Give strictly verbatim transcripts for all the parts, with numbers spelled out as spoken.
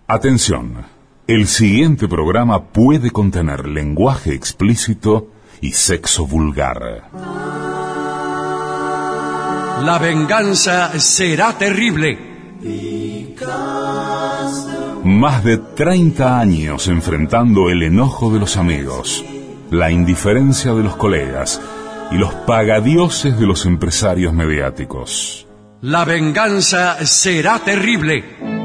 Atención, el siguiente programa puede contener lenguaje explícito y sexo vulgar. La venganza será terrible. Más de treinta años enfrentando el enojo de los amigos, la indiferencia de los colegas y los pagadioses de los empresarios mediáticos. La venganza será terrible.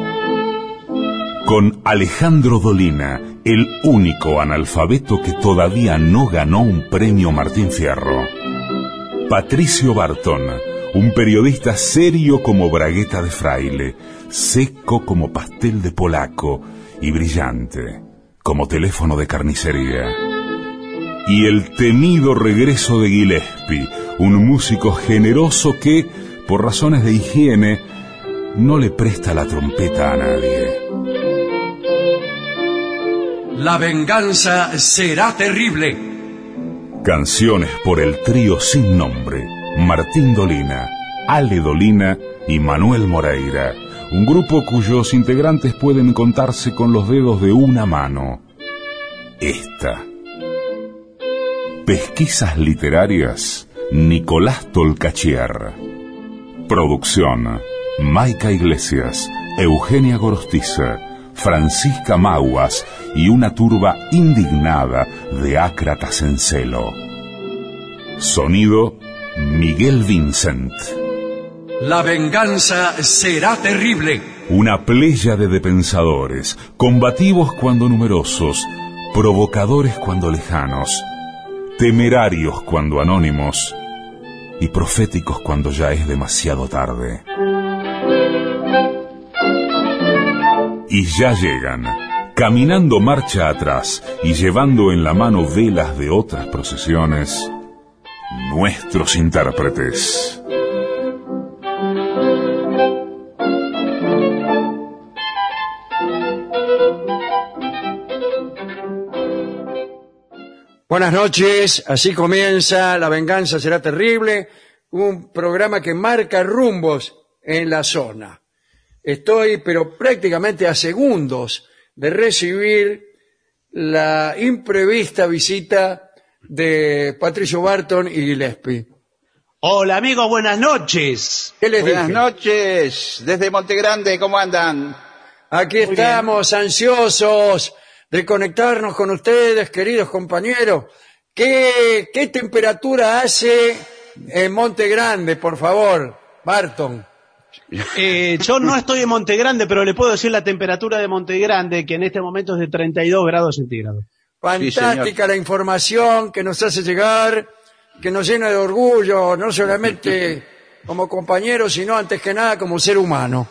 Con Alejandro Dolina, el único analfabeto que todavía no ganó un premio Martín Fierro. Patricio Barton, un periodista serio como bragueta de fraile, seco como pastel de polaco y brillante como teléfono de carnicería. Y el temido regreso de Gillespie, un músico generoso que, por razones de higiene, no le presta la trompeta a nadie. La venganza será terrible. Canciones por el trío sin nombre, Martín Dolina, Ale Dolina y Manuel Moreira, un grupo cuyos integrantes pueden contarse con los dedos de una mano. Esta. Pesquisas literarias, Nicolás Tolcachier. Producción, Maica Iglesias, Eugenia Gorostiza, Francisca Maguas y una turba indignada de ácratas en celo. Sonido, Miguel Vincent. La venganza será terrible. Una pléyade de pensadores, combativos cuando numerosos, provocadores cuando lejanos, temerarios cuando anónimos y proféticos cuando ya es demasiado tarde. Y ya llegan, caminando marcha atrás y llevando en la mano velas de otras procesiones, nuestros intérpretes. Buenas noches, así comienza La venganza será terrible, un programa que marca rumbos en la zona. Estoy, pero prácticamente a segundos de recibir la imprevista visita de Patricio Barton y Gillespie. Hola amigos, buenas noches. ¿Qué les Buenas dije? noches, desde Montegrande, ¿cómo andan? Aquí Muy estamos ansiosos de conectarnos con ustedes, queridos compañeros. ¿Qué, qué temperatura hace en Monte Grande, por favor, Barton? Eh, yo no estoy en Montegrande, pero le puedo decir la temperatura de Montegrande, que en este momento es de treinta y dos grados centígrados. Fantástica Sí, la información que nos hace llegar, que nos llena de orgullo, no solamente como compañeros, sino antes que nada como ser humano.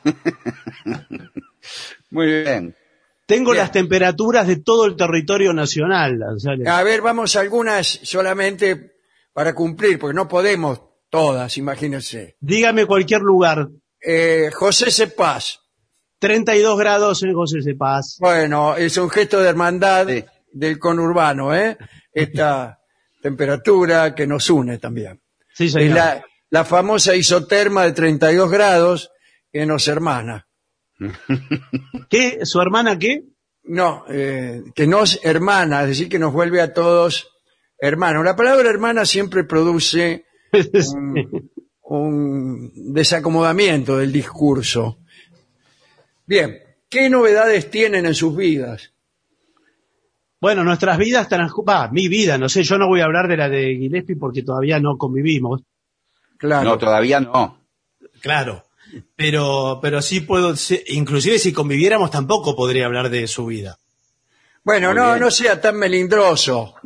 Muy bien. Tengo Bien. las temperaturas de todo el territorio nacional. O sea, A ver, vamos a algunas solamente para cumplir, porque no podemos todas, imagínense. dígame cualquier lugar. Eh, José Cepaz. treinta y dos grados en José C. Paz. Bueno, es un gesto de hermandad Sí. del conurbano, ¿eh? Esta temperatura que nos une también. Sí, Es señor. la, la famosa isoterma de treinta y dos grados que nos hermana. ¿Qué? ¿Su hermana qué? No, eh, que nos hermana, es decir, que nos vuelve a todos hermanos. La palabra hermana siempre produce un, un desacomodamiento del discurso. Bien, ¿qué novedades tienen en sus vidas? Bueno, nuestras vidas transcurren... mi vida, no sé, yo no voy a hablar de la de Gillespie porque todavía no convivimos. Claro. No, todavía no. Claro, pero, pero sí puedo, sí, inclusive si conviviéramos tampoco podría hablar de su vida. Bueno, Muy no, bien. no sea tan melindroso.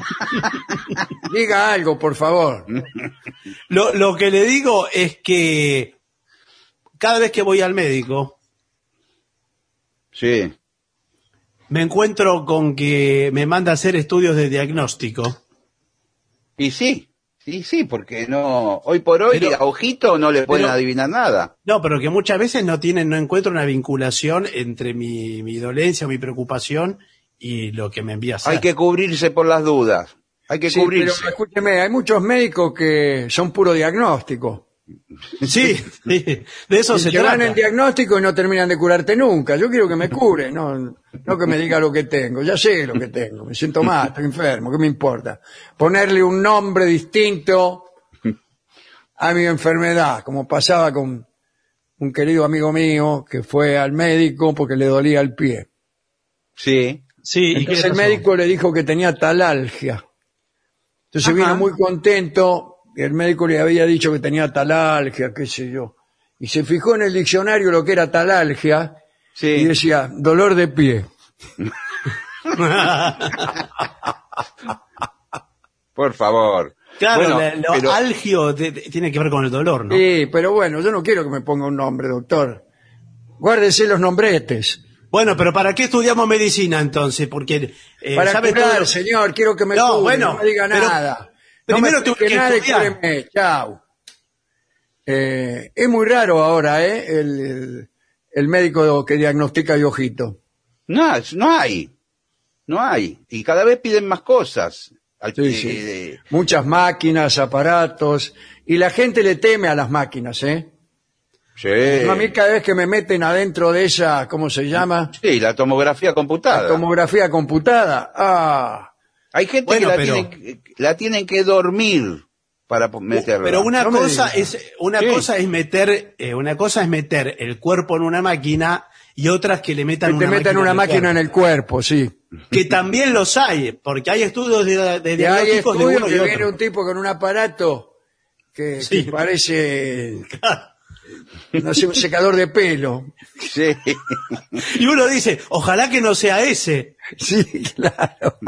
Diga algo, por favor. Lo, lo que le digo es que cada vez que voy al médico Sí. me encuentro con que me manda a hacer estudios de diagnóstico. Y sí, sí, sí, porque no, hoy por hoy Pero- a ojito no le pueden pero- adivinar nada. No, pero que muchas veces no tienen, no encuentro una vinculación entre mi, mi dolencia o mi preocupación y lo que me envía a hacer. Hay que cubrirse por las dudas. Hay que Sí, cubrirse. pero escúcheme, hay muchos médicos que son puro diagnóstico. Sí, sí, de eso Y se te dan trata. el diagnóstico y no terminan de curarte nunca. Yo quiero que me cure, no, no que me diga lo que tengo. Ya sé lo que tengo, me siento mal, estoy enfermo, ¿qué me importa? Ponerle un nombre distinto a mi enfermedad, como pasaba con un querido amigo mío que fue al médico porque le dolía el pie. Sí. Sí, ¿y qué Entonces el pasó? médico le dijo que tenía talalgia. Entonces Ajá. vino muy contento, y el médico le había dicho que tenía talalgia, qué sé yo. Y se fijó en el diccionario lo que era talalgia Sí. y decía, dolor de pie. Por favor. Claro, Bueno, la- lo pero- algio de- de- tiene que ver con el dolor, ¿no? Sí, pero bueno, yo no quiero que me ponga un nombre, doctor. Guárdese los nombretes. Bueno, pero ¿para qué estudiamos medicina entonces? Porque eh, Para ¿sabes curar, todo lo- señor, quiero que me No, cure, bueno, no me diga pero nada. No primero me tuve explique que nada y estudiar. cúreme, chao. Eh, es muy raro ahora, ¿eh? El, el, el médico que diagnostica de ojito. No, es- no hay. No hay. Y cada vez piden más cosas. Al- Sí, eh, sí. eh, Muchas máquinas, aparatos, y la gente le teme a las máquinas, ¿eh? sí. No, a mí cada vez que me meten adentro de esa, ¿cómo se llama? Sí, la tomografía computada. Tomografía computada. Ah, Hay gente Bueno, que la, pero- tienen, que- la tienen que dormir para po- meterla. Pero una No me cosa digas. es una Sí. cosa es meter eh, una cosa es meter el cuerpo en una máquina y otras que le metan que una te metan máquina una en el máquina en cuerpo. el cuerpo, sí. Que también los hay, porque hay estudios de, de Y hay diagnósticos de estudios uno y que otro. viene un tipo con un aparato que, Sí. que parece, no sé, un secador de pelo. Sí. Y uno dice, ojalá que no sea ese. Sí, claro.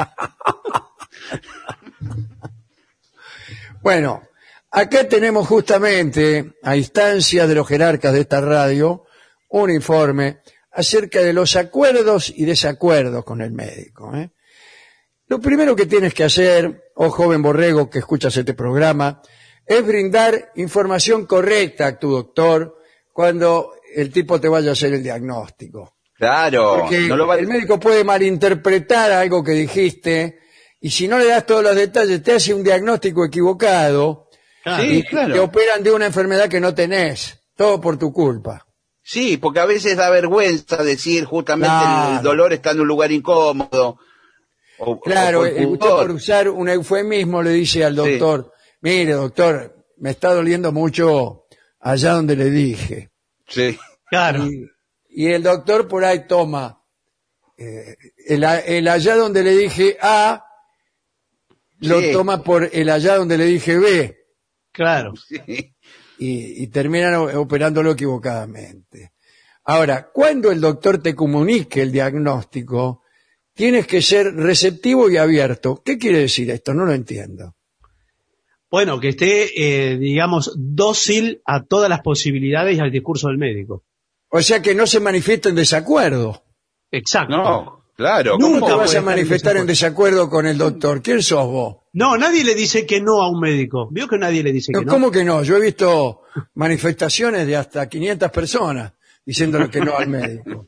Bueno, acá tenemos justamente, a instancia de los jerarcas de esta radio, un informe acerca de los acuerdos y desacuerdos con el médico. ¿eh? Lo primero que tienes que hacer, oh joven borrego que escuchas este programa, es brindar información correcta a tu doctor cuando el tipo te vaya a hacer el diagnóstico. Claro. Porque no lo va- el médico puede malinterpretar algo que dijiste y si no le das todos los detalles te hace un diagnóstico equivocado Claro. Sí, y claro. te operan de una enfermedad que no tenés. Todo por tu culpa. Sí, porque a veces da vergüenza decir justamente Claro. el, el dolor está en un lugar incómodo. O- Claro, o por eh, usted pudor. por usar un eufemismo le dice al Sí. doctor, mire doctor, me está doliendo mucho allá donde le dije. Sí. Claro. Y, y el doctor por ahí toma eh, el, a- el allá donde le dije A, lo Sí. toma por el allá donde le dije B Claro. Sí. y, y terminan o- operándolo equivocadamente. Ahora, cuando el doctor te comunique el diagnóstico, tienes que ser receptivo y abierto. ¿Qué quiere decir esto? No lo entiendo. Bueno, que esté, eh, digamos, dócil a todas las posibilidades y al discurso del médico. O sea que no se manifiesta en desacuerdo. Exacto. No, claro. ¿Cómo Nunca te puede vas a estar en manifestar en desacuerdo con el doctor? ¿Quién sos vos? No, nadie le dice que no a un médico. ¿Vio que nadie le dice que no? ¿Cómo que no? Yo he visto manifestaciones de hasta quinientas personas diciéndole que no al médico.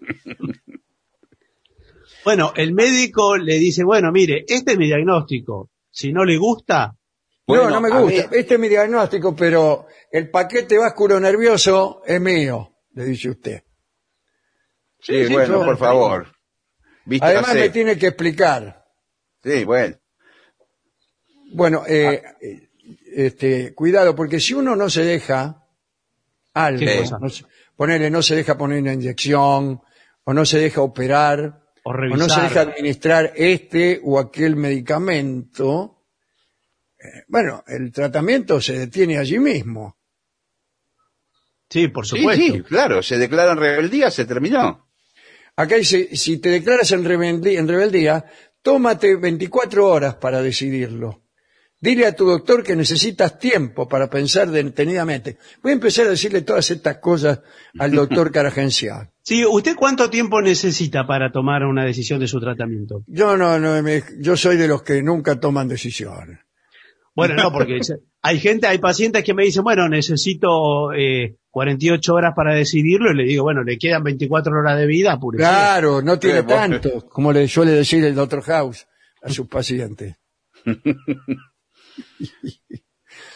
Bueno, el médico le dice, bueno, mire, este es mi diagnóstico. Si no le gusta, Bueno, no, no me a gusta. ver- Este es mi diagnóstico, pero el paquete vasculo nervioso es mío, le dice usted. Sí, sí, bueno, yo- por favor. Viste Además la me sed. tiene que explicar. Sí, bueno. Bueno, eh, Ah. eh, este, cuidado, porque si uno no se deja algo, ¿Qué cosa? no se- ponele, no se deja poner una inyección, o no se deja operar, o o revisar. no se deja administrar este o aquel medicamento, eh, bueno, el tratamiento se detiene allí mismo. Sí, por Sí, supuesto. sí, claro. Se declaran rebeldía, se terminó. Acá dice, si te declaras en rebeldía, en rebeldía, tómate veinticuatro horas para decidirlo. Dile a tu doctor que necesitas tiempo para pensar detenidamente. Voy a empezar a decirle todas estas cosas al doctor Caragencial. Sí, ¿usted cuánto tiempo necesita para tomar una decisión de su tratamiento? Yo no, no me- yo soy de los que nunca toman decisiones. Bueno, no, porque hay gente, hay pacientes que me dicen, bueno, necesito eh, cuarenta y ocho horas para decidirlo, y le digo, bueno, le quedan veinticuatro horas de vida, apúrese. Claro, no tiene Eh, bueno. tanto, como le suele decir el doctor House a sus pacientes.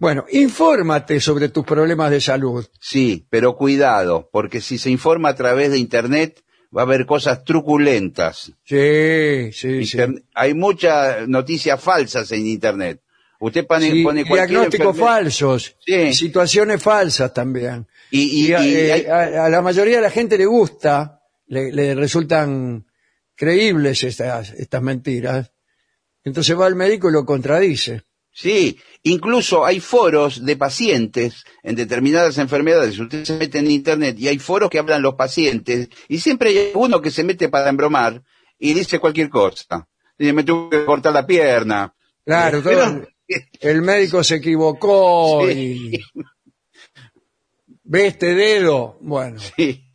Bueno, infórmate sobre tus problemas de salud. Sí, pero cuidado, porque si se informa a través de Internet va a haber cosas truculentas. Sí, sí, sí. Interne- Hay muchas noticias falsas en Internet. Usted pone, Sí, pone cualquier diagnósticos enfermedad- falsos, Sí. situaciones falsas también. Y, y- Y, a, y eh, hay- a- a la mayoría de la gente le gusta, le, le resultan creíbles estas, estas mentiras. Entonces va al médico y lo contradice. sí, incluso hay foros de pacientes en determinadas enfermedades. Usted se mete en Internet y hay foros que hablan los pacientes y siempre hay uno que se mete para embromar y dice cualquier cosa. Dice, me tuve que cortar la pierna. Claro, Eh, todo- pero- el médico se equivocó Sí. y ve este dedo. Bueno, Sí.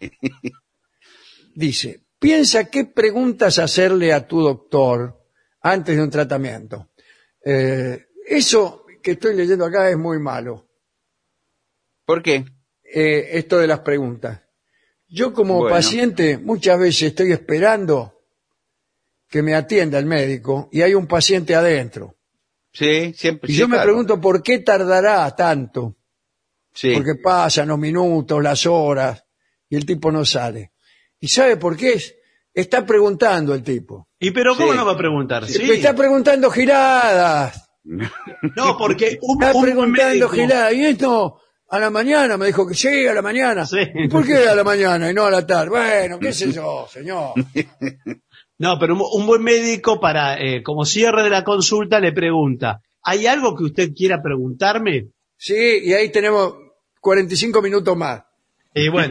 dice, piensa qué preguntas hacerle a tu doctor antes de un tratamiento. Eh, eso que estoy leyendo acá es muy malo. ¿Por qué? Eh, esto de las preguntas. Yo como Bueno. paciente muchas veces estoy esperando que me atienda el médico y hay un paciente adentro. Sí, siempre. Y sí, yo me claro. pregunto por qué tardará tanto. Sí. Porque pasan los minutos, las horas y el tipo no sale. ¿Y sabe por qué? es? Está preguntando el tipo. ¿Y pero cómo Sí. no va a preguntar? Sí. Me está preguntando giradas. No, porque un, Está un buen preguntando médico- giradas. Y esto a la mañana me dijo que sí, a la mañana. Sí. ¿Y por qué a la mañana y no a la tarde? Bueno, qué sé yo, señor. No, pero un, un buen médico para, eh, como cierre de la consulta, le pregunta, ¿hay algo que usted quiera preguntarme? Sí, y ahí tenemos cuarenta y cinco minutos más. Y bueno,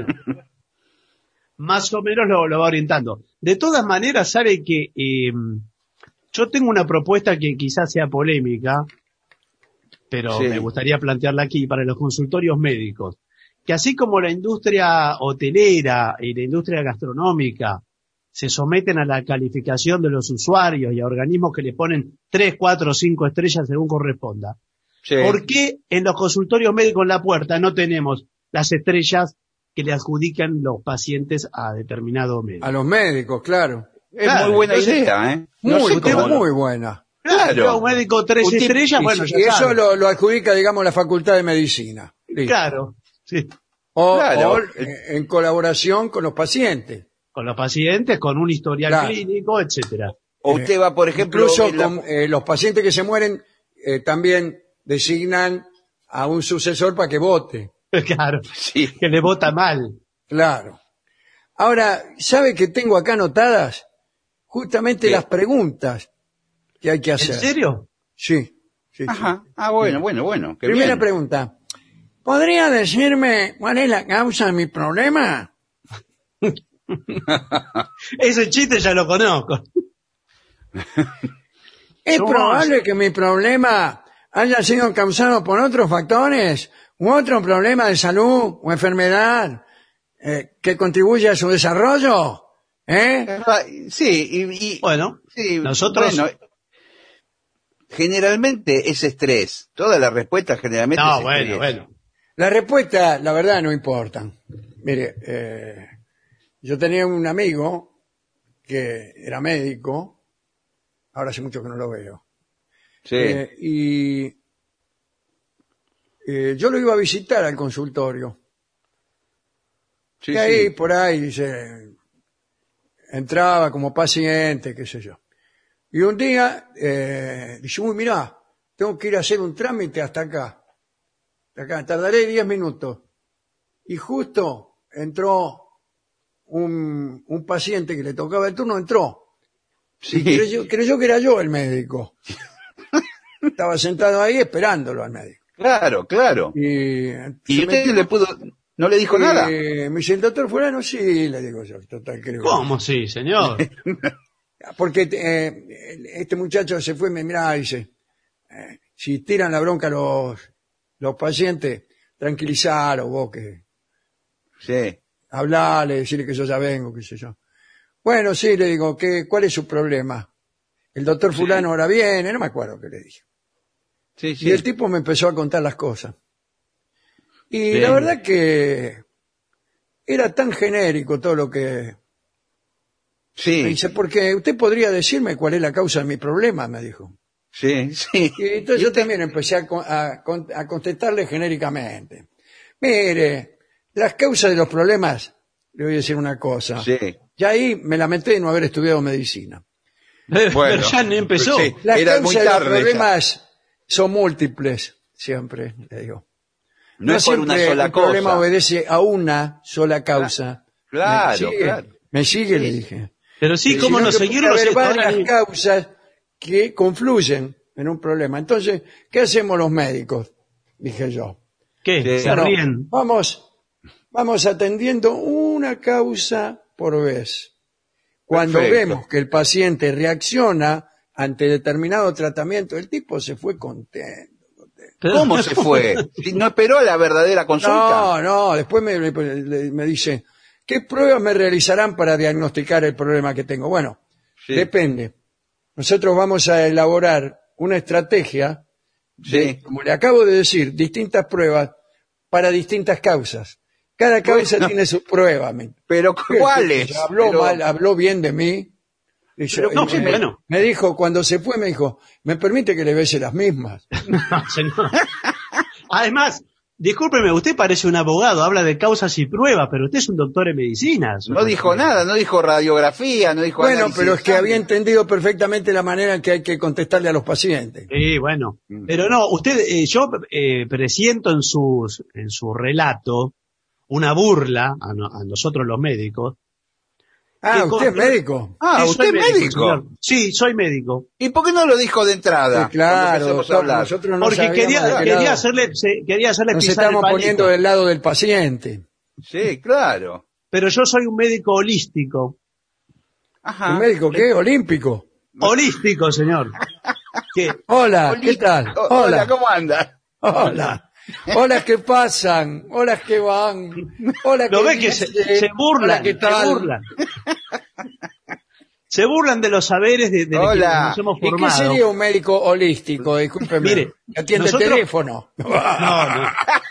más o menos lo, lo va orientando. De todas maneras, sabe que eh, yo tengo una propuesta que quizás sea polémica, pero Sí. me gustaría plantearla aquí para los consultorios médicos, que así como la industria hotelera y la industria gastronómica se someten a la calificación de los usuarios y a organismos que le ponen tres, cuatro, cinco estrellas según corresponda, Sí. ¿por qué en los consultorios médicos en la puerta no tenemos las estrellas que le adjudican los pacientes a determinado médico? A los médicos, claro. Es Claro, muy buena entonces- idea, ¿eh? Muy, No sé pero cómo- muy buena. Claro. Claro, un médico tres Un tip- estrellas, Y, bueno, si- ya y eso sabe. lo, lo adjudica, digamos, la Facultad de Medicina. Listo. Claro, sí. O, Claro. o, eh, en colaboración con los pacientes. Con los pacientes, con un historial Claro. clínico, etcétera. O usted va, por ejemplo, Incluso en la- con, eh, los pacientes que se mueren eh, también designan a un sucesor para que vote. Claro, Sí. que le vota mal. Claro. Ahora, ¿sabe que tengo acá anotadas? Justamente ¿Qué? las preguntas que hay que ¿En hacer. serio? Sí. sí, sí. Ajá. Ah, bueno, bueno, bueno. Qué Primera bien. pregunta. ¿Podría decirme cuál es la causa de mi problema? Ese chiste ya lo conozco. ¿Es Somos- probable que mi problema haya sido causado por otros factores u otro problema de salud o enfermedad eh, que contribuye a su desarrollo? ¿Eh? Ah, Sí, y, y- Bueno, sí, nosotros- bueno, generalmente es estrés. Todas las respuestas generalmente no, es bueno, estrés. bueno. La respuesta, la verdad, no importan. Mire, eh, yo tenía un amigo que era médico, ahora hace mucho que no lo veo, Sí. eh, y eh, yo lo iba a visitar al consultorio. sí, que ahí, sí. por ahí, dice, entraba como paciente, qué sé yo. Y un día, eh, dice, uy, mirá, tengo que ir a hacer un trámite hasta acá. Hasta acá, tardaré diez minutos. Y justo entró un, un paciente que le tocaba el turno, entró. Sí. Y creyó, creyó que era yo el médico. Estaba sentado ahí esperándolo al médico. Claro, claro. Y, ¿Y se usted metió- le pudo, no le dijo y, nada? Me dice, el doctor fulano, sí, le digo yo, total, creo. que- ¿Cómo sí, señor? Porque eh, este muchacho se fue y me miraba y dice, eh, si tiran la bronca los, los pacientes, tranquilizar vos que Sí. hablarle, decirle que yo ya vengo, qué sé yo. Bueno, sí, le digo, ¿qué, ¿cuál es su problema? El doctor fulano ahora viene, no me acuerdo qué le dije. Sí, sí. Y el tipo me empezó a contar las cosas. Y Bien. la verdad que era tan genérico todo lo que... Me Sí. dice, porque usted podría decirme cuál es la causa de mi problema, me dijo. Sí, sí. Y entonces yo también empecé a, con- a con- a contestarle genéricamente. Mire, las causas de los problemas, le voy a decir una cosa. Sí. Ya ahí me lamenté de no haber estudiado medicina. Pero Bueno, ya ni empezó. sí. Las Era muy causas de los tarde ya. problemas son múltiples, siempre le digo. No, es por una siempre sola el problema cosa. obedece a una sola causa. Claro, ¿Me sigue? claro. ¿Me sigue? Le dije. Pero sí, Eh, ¿cómo sino no que seguirlo? puede si haber todavía varias ni- causas que confluyen en un problema. Entonces, ¿qué hacemos los médicos? Dije yo. ¿Qué? Sí. Se Bueno, ríen. vamos, vamos atendiendo una causa por vez. Cuando Perfecto. vemos que el paciente reacciona ante determinado tratamiento, el tipo se fue contento. Pero- ¿Cómo se fue? Si no esperó la verdadera consulta. No, no, después me, me- me dice, ¿qué pruebas me realizarán para diagnosticar el problema que tengo? Bueno, Sí. depende. Nosotros vamos a elaborar una estrategia, de, Sí. como le acabo de decir, distintas pruebas para distintas causas. Cada causa Bueno. tiene su prueba. me- Pero ¿cuáles? Habló Pero- mal, habló bien de mí. Y yo- Pero, no, y sí, me, bueno. me dijo, cuando se fue, me dijo, ¿me permite que le bese las mismas? No, señor. Además, discúlpeme, usted parece un abogado, habla de causas y pruebas, pero usted es un doctor en medicina. No dijo nada, no dijo radiografía, no dijo Bueno, análisis pero es de que sangre. había entendido perfectamente la manera en que hay que contestarle a los pacientes. Sí, bueno. Mm. Pero no, usted, eh, yo eh, presiento en, sus, en su relato una burla a, no- a nosotros los médicos. Ah, que ¿usted es con- médico? Ah, Sí, ¿usted soy es médico? señor. Sí, soy médico. ¿Y por qué no lo dijo de entrada? Sí, claro, Cuando empezamos a doctor, hablar? nosotros no Porque sabíamos quería, de qué quería lado hacerle, se- quería hacerle nos pisar el estamos palito. poniendo del lado del paciente. Sí, claro. Pero yo soy un médico holístico. Ajá. ¿Un médico qué? ¿Olímpico? Holístico, señor. Que Hola, ¿qué tal? O- Hola, Hola, ¿cómo anda? hola. Hola, ¿qué pasan? Hola, ¿qué van? Hola, lo ¿qué ve que se, dicen? se burlan, Hola, ¿qué se tal? burlan. Se burlan de los saberes de, de Hola. que nos hemos ¿Y qué formado. sería un médico holístico? Discúlpeme. Mire, ¿Que atiende nosotros- el teléfono? No, no.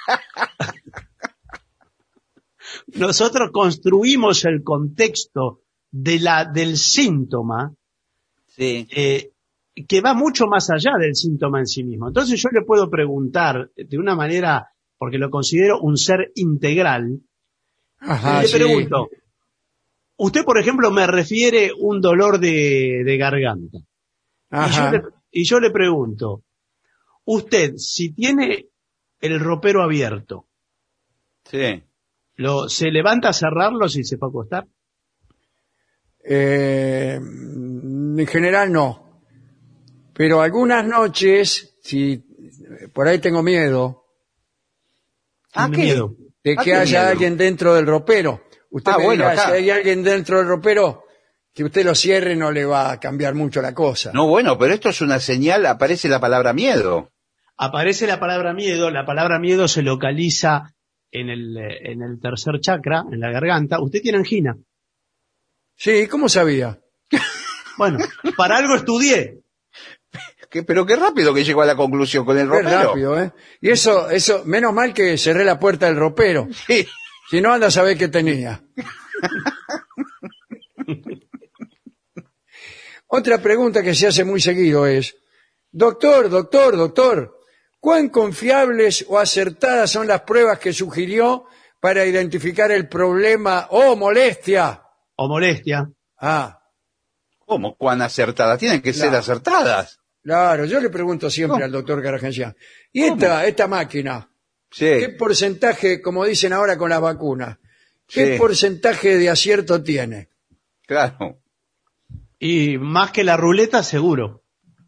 Nosotros construimos el contexto de la, del síntoma Sí. eh, que va mucho más allá del síntoma en sí mismo. Entonces yo le puedo preguntar de una manera, porque lo considero un ser integral, Ajá, le sí. pregunto, usted por ejemplo me refiere un dolor de, de garganta. Y yo, Ajá. le, y yo le pregunto, usted si tiene el ropero abierto, Sí. lo, ¿se levanta a cerrarlo si se va a acostar? Eh, en general no. Pero algunas noches, si por ahí tengo miedo ¿A Tiene qué? miedo. de ¿A que qué haya miedo? alguien dentro del ropero. Usted Ah, me bueno, dirá, acá. si hay alguien dentro del ropero, que usted lo cierre no le va a cambiar mucho la cosa. No, bueno, pero esto es una señal, aparece la palabra miedo. Aparece la palabra miedo, la palabra miedo se localiza en el, eh, en el tercer chakra, en la garganta. Usted tiene angina. Sí, ¿cómo sabía? Bueno, para algo estudié. ¿Qué- pero qué rápido que llegó a la conclusión con el Qué ropero. rápido, ¿eh? Y eso, eso, menos mal que cerré la puerta del ropero. Sí. Si no, anda a saber qué tenía. Otra pregunta que se hace muy seguido es, doctor, doctor, doctor, ¿cuán confiables o acertadas son las pruebas que sugirió para identificar el problema o molestia? O molestia. Ah, ¿Cómo? ¿Cuán acertadas? Tienen que ser Claro. acertadas. claro, yo le pregunto siempre ¿Cómo? al doctor Caragencián, ¿y esta, esta máquina, Sí. qué porcentaje, como dicen ahora con las vacunas, qué Sí. porcentaje de acierto tiene? Claro. Y más que la ruleta, seguro.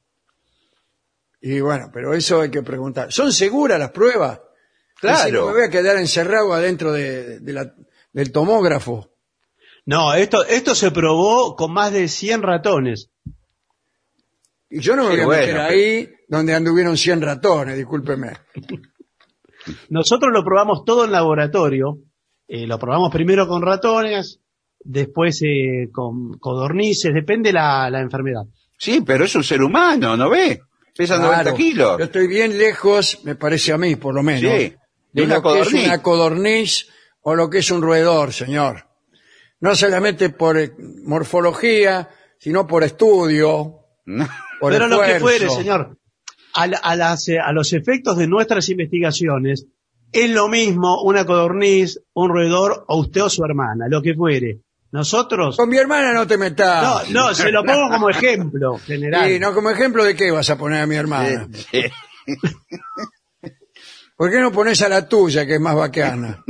Y bueno, pero eso hay que preguntar. ¿Son seguras las pruebas? Claro. Y si no me voy a quedar encerrado adentro de, de la- del tomógrafo. No, esto, esto se probó con más de cien ratones. Y yo no me Sí, voy a bueno, meter pero- ahí donde anduvieron cien ratones, discúlpeme. Nosotros lo probamos todo en laboratorio. Eh, lo probamos primero con ratones, después eh, con codornices, depende la, la enfermedad. Sí, pero es un ser humano, ¿no ve? Pesa Claro, noventa kilos. Yo estoy bien lejos, me parece a mí, por lo menos, Sí, de de una lo que es codorniz. una codorniz o lo que es un roedor, señor. No solamente por eh, morfología, sino por estudio. No. por Pero lo que esfuerzo. fuere, señor. A, la- a, las, eh, a los efectos de nuestras investigaciones, es lo mismo una codorniz, un roedor o usted o su hermana, lo que fuere. Nosotros... Con mi hermana no te No, metas. no, se lo pongo como ejemplo general. Sí, no, como ejemplo de qué vas a poner a mi hermana. Sí. ¿Por qué no pones a la tuya, que es más bacana?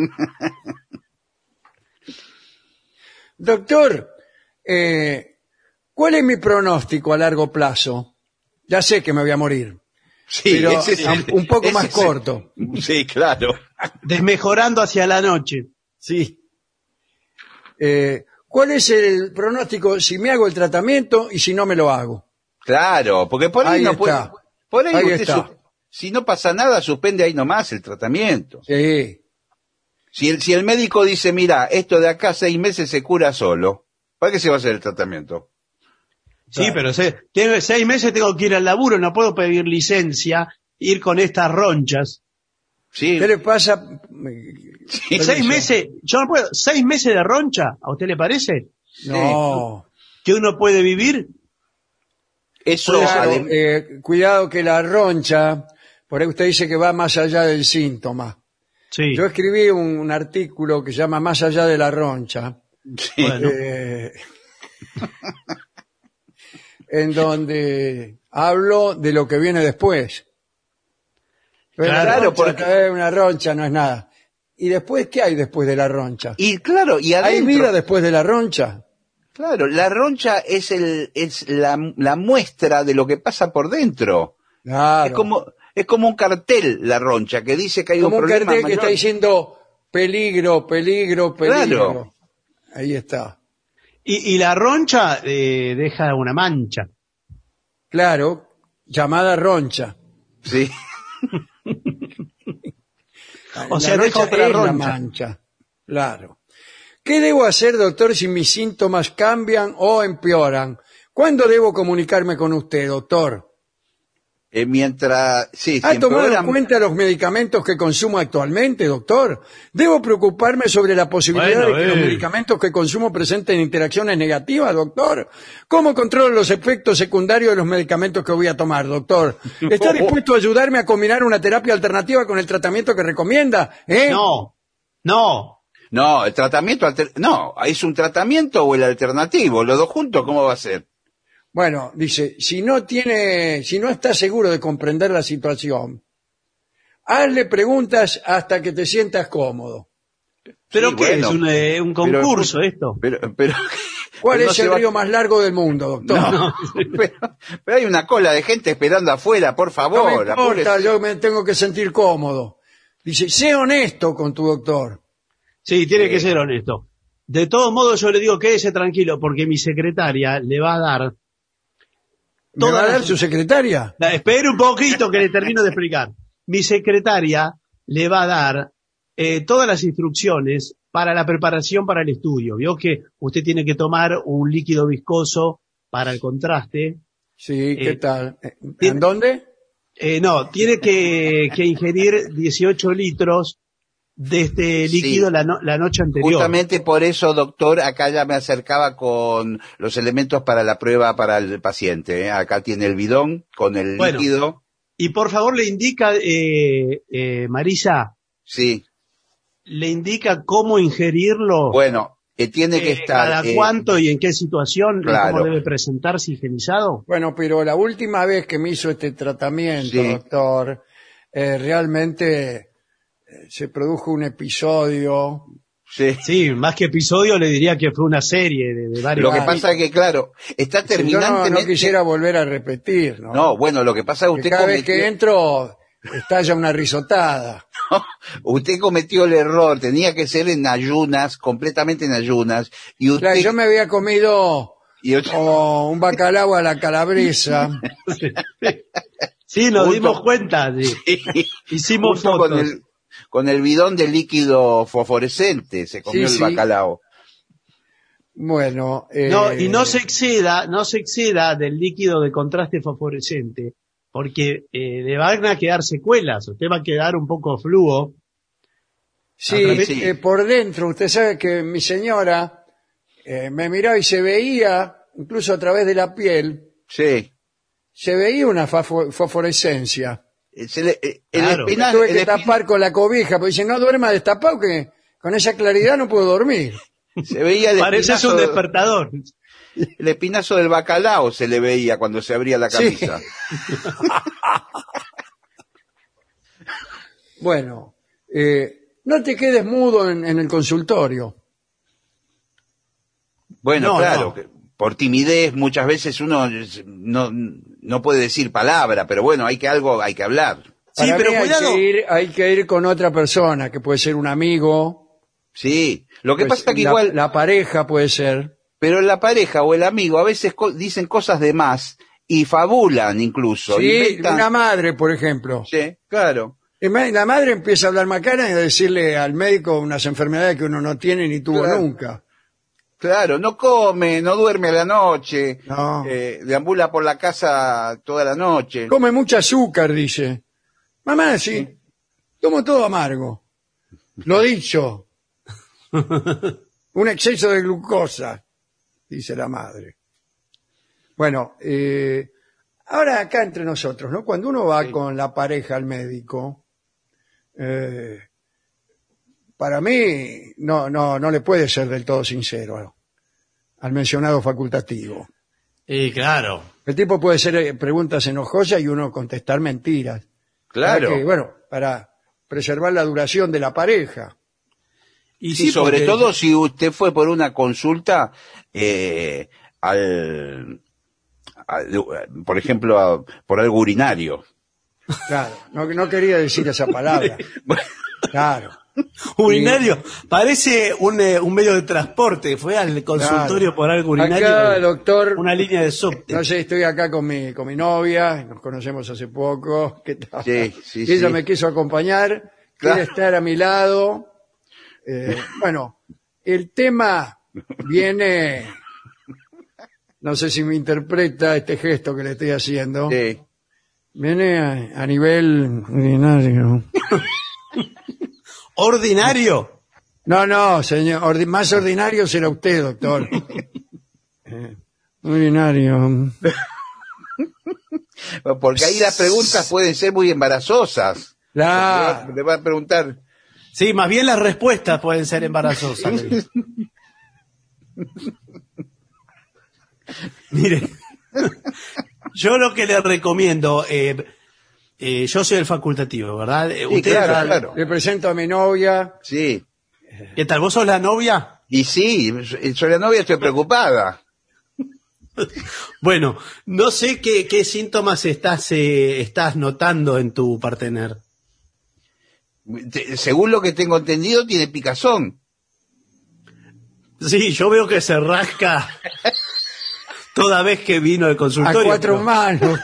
Doctor, eh, ¿cuál es mi pronóstico a largo plazo? Ya sé que me voy a morir, Sí, pero ese es el- un poco ese más es el- corto. Sí, claro. Desmejorando hacia la noche. Sí. Eh, ¿Cuál es el pronóstico si me hago el tratamiento y si no me lo hago? Claro, porque por ahí, Ahí no está. puede. Por ahí, Ahí usted está. su- si no pasa nada, suspende ahí nomás el tratamiento. Sí. Si el, si el médico dice, mira, esto de acá seis meses se cura solo, ¿para qué se va a hacer el tratamiento? Sí, Claro. pero se, tengo- seis meses tengo que ir al laburo, no puedo pedir licencia, ir con estas ronchas. Sí, ¿Qué le pasa? sí. Seis meses, yo no puedo, seis meses de roncha, ¿a usted le parece? No. ¿Que uno puede vivir? Eso, Claro, adem- eh, cuidado que la roncha, por ahí usted dice que va más allá del síntoma. Sí. Yo escribí un, un artículo que se llama Más allá de la roncha, sí. Bueno. eh, en donde hablo de lo que viene después. Pero la Claro, roncha, porque- eh, una roncha no es nada. ¿Y después qué hay después de la roncha? Y claro, y ¿Hay adentro, vida después de la roncha? claro, la roncha es el, es la, la muestra de lo que pasa por dentro. Claro. Es como, es como un cartel, la roncha, que dice que hay Como un un problema cartel que mayor. está diciendo peligro, peligro, peligro. Claro. Ahí está. Y, y la roncha eh, deja una mancha. Claro, llamada roncha. Sí. O La sea, roncha deja otra es la roncha. mancha. Claro. ¿Qué debo hacer, doctor, si mis síntomas cambian o empeoran? ¿Cuándo debo comunicarme con usted, doctor? Eh, mientras, sí, ¿Ha si tomado en empeoran- cuenta los medicamentos que consumo actualmente, doctor? ¿Debo preocuparme sobre la posibilidad Bueno, de que los eh. medicamentos que consumo presenten interacciones negativas, doctor? ¿Cómo controlo los efectos secundarios de los medicamentos que voy a tomar, doctor? ¿Está dispuesto a ayudarme a combinar una terapia alternativa con el tratamiento que recomienda? ¿Eh? No, no. No, el tratamiento, alter- no, ¿es un tratamiento o el alternativo? Los dos juntos, ¿cómo va a ser? Bueno, dice, si no tiene, si no está seguro de comprender la situación, hazle preguntas hasta que te sientas cómodo. ¿Pero Sí, qué bueno, es? ¿Un, eh, un pero- concurso esto? Pero, pero, ¿Cuál pero no es se el va- río más largo del mundo, doctor? No, pero, pero hay una cola de gente esperando afuera, por No favor. me importa, apúrese. yo me tengo que sentir cómodo. Dice, sé honesto con tu doctor. Sí, tiene Sí. que ser honesto. De todos modos, yo le digo quédese tranquilo porque mi secretaria le va a dar... ¿Me va a Todas dar las- su secretaria? La- espere un poquito que le termino de explicar. Mi secretaria le va a dar eh, todas las instrucciones para la preparación para el estudio. Vio que usted tiene que tomar un líquido viscoso para el contraste. Sí, ¿qué Eh, tal? ¿En tiene- dónde? Eh, no, tiene que, que ingerir dieciocho litros de este Sí. líquido la, no- la noche anterior. Justamente por eso, doctor, acá ya me acercaba con los elementos para la prueba para el paciente. ¿eh? Acá tiene el bidón con el Bueno. líquido. Y por favor le indica, eh, eh, Marisa, Sí. le indica cómo ingerirlo. Bueno, que tiene que eh, estar. cada eh, cuánto y en qué situación, y claro. cómo debe presentarse higienizado. Bueno, pero la última vez que me hizo este tratamiento, Sí. doctor, eh, realmente eh, se produjo un episodio. sí. Sí, más que episodio le diría que fue una serie de, de varios. Lo que Ah, pasa es que, claro, está Yo no, terminantemente. no quisiera volver a repetir, ¿no? No, bueno, lo que pasa es que Que usted cada vez cometió, que entro estalla una risotada. usted cometió el error, tenía que ser en ayunas, completamente en ayunas, y usted, Claro, yo me había comido y usted- oh, un bacalao a la calabresa. Sí, nos Junto- dimos cuenta. Sí. Hicimos junto fotos. con el, con el bidón de líquido fosforescente, se comió Sí, el sí. bacalao. Bueno, eh, No, y no se exceda, no se exceda del líquido de contraste fosforescente, porque eh, le van a quedar secuelas, usted va a quedar un poco fluo. sí, a través- eh, por dentro, usted sabe que mi señora eh, me miraba y se veía, incluso a través de la piel, Sí, se veía una fafo- fosforescencia. Se le- eh, el Claro. Me espina- tuve el que espina- tapar con la cobija, porque dice, no duerma destapado, que con esa claridad no puedo dormir. se veía el Pareces espinazo, un despertador. el espinazo del bacalao se le veía cuando se abría la Sí. camisa. Bueno, eh, no te quedes mudo en, en el consultorio. Bueno, No, claro, no. que por timidez muchas veces uno no, no puede decir palabra, pero bueno, hay que algo, hay que hablar. Sí, Para pero mí hay cuidado. que, ir, hay que ir con otra persona, que puede ser un amigo, Sí, lo que pues, pasa que la, igual, la pareja puede ser. pero la pareja o el amigo a veces co- dicen cosas de más y fabulan incluso. Sí, inventan- una madre, por ejemplo. Sí, claro. Y ma- La madre empieza a hablar macana y a decirle al médico unas enfermedades que uno no tiene ni tuvo Claro. nunca. Claro, no come, no duerme a la noche, No. eh, deambula por la casa toda la noche. Come mucho azúcar, dice. Mamá, sí, tomo todo amargo. Lo dicho. Un exceso de glucosa, dice la madre. Bueno, eh, ahora acá entre nosotros, ¿no? Cuando uno va con la pareja al médico, eh, para mí no, no, no le puede ser del todo sincero al mencionado facultativo. Y claro. El tipo puede hacer eh, preguntas enojosas y uno contestar mentiras. Claro. Para que, bueno, para preservar la duración de la pareja. Y Sí, sí, sobre porque- todo si usted fue por una consulta eh, al, al- por ejemplo, a- por algo urinario. Claro, no, no quería decir esa palabra. Claro. Urinario. Parece un, eh, un medio de transporte. Fue al consultorio Claro. por algo urinario. Acá, doctor, Una línea de subte. no sé, estoy acá con mi, con mi novia, nos conocemos hace poco. ¿Qué tal? Sí, sí, Y ella sí. me quiso acompañar, Claro. quiere estar a mi lado. Eh, bueno, el tema viene, no sé si me interpreta este gesto que le estoy haciendo, Sí. viene a, a nivel urinario. ¿Ordinario? No, no, señor, ordi- más ordinario será usted, doctor. Eh, urinario. Porque ahí las preguntas pueden ser muy embarazosas. Claro. Le va a preguntar, Sí, más bien las respuestas pueden ser embarazosas. le digo. Mire, yo lo que le recomiendo, eh, eh, yo soy el facultativo, ¿verdad? Eh, Sí, usted, claro, claro. Le presento a mi novia. sí. ¿Qué tal? ¿Vos sos la novia? Y sí, soy la novia, estoy preocupada. Bueno, no sé qué, qué síntomas estás, eh, estás notando en tu partener. Te- Según lo que tengo entendido, tiene picazón. Sí, yo veo que se rasca toda vez que vino al A consultorio. cuatro pero, manos.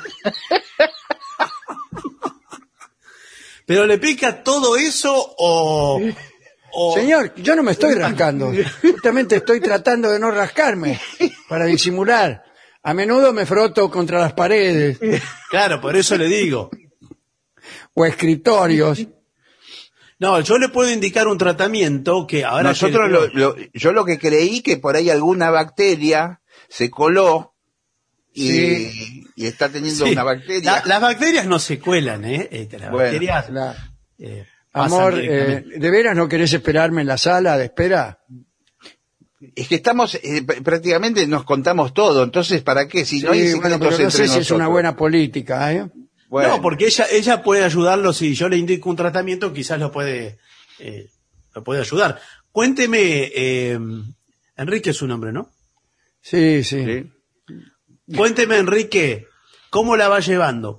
pero le pica todo eso o... o- Señor, yo no me estoy rascando. Justamente estoy tratando de no rascarme para disimular. A menudo me froto contra las paredes Claro, por eso le digo. o escritorios. No, yo le puedo indicar un tratamiento que ahora... Nosotros, que- lo, lo- yo lo que creí que por ahí alguna bacteria se coló y, Sí. y está teniendo Sí. una bacteria. La- las bacterias no se cuelan, ¿eh? Eh, Las Bueno, bacterias... La- eh, pasan Amor, eh, directamente. ¿de veras no querés esperarme en la sala de espera? Es que estamos, eh, pr- prácticamente nos contamos todo, entonces ¿para qué? Si no hay Sí, bueno, secretos pero no sé entre si es una nosotros. buena política, ¿eh? Bueno, No, porque ella ella puede ayudarlo, si yo le indico un tratamiento, quizás lo puede eh, lo puede ayudar. Cuénteme, eh, Enrique es su nombre, ¿no? Sí, sí. ¿sí? Cuénteme, Enrique, ¿cómo la va llevando?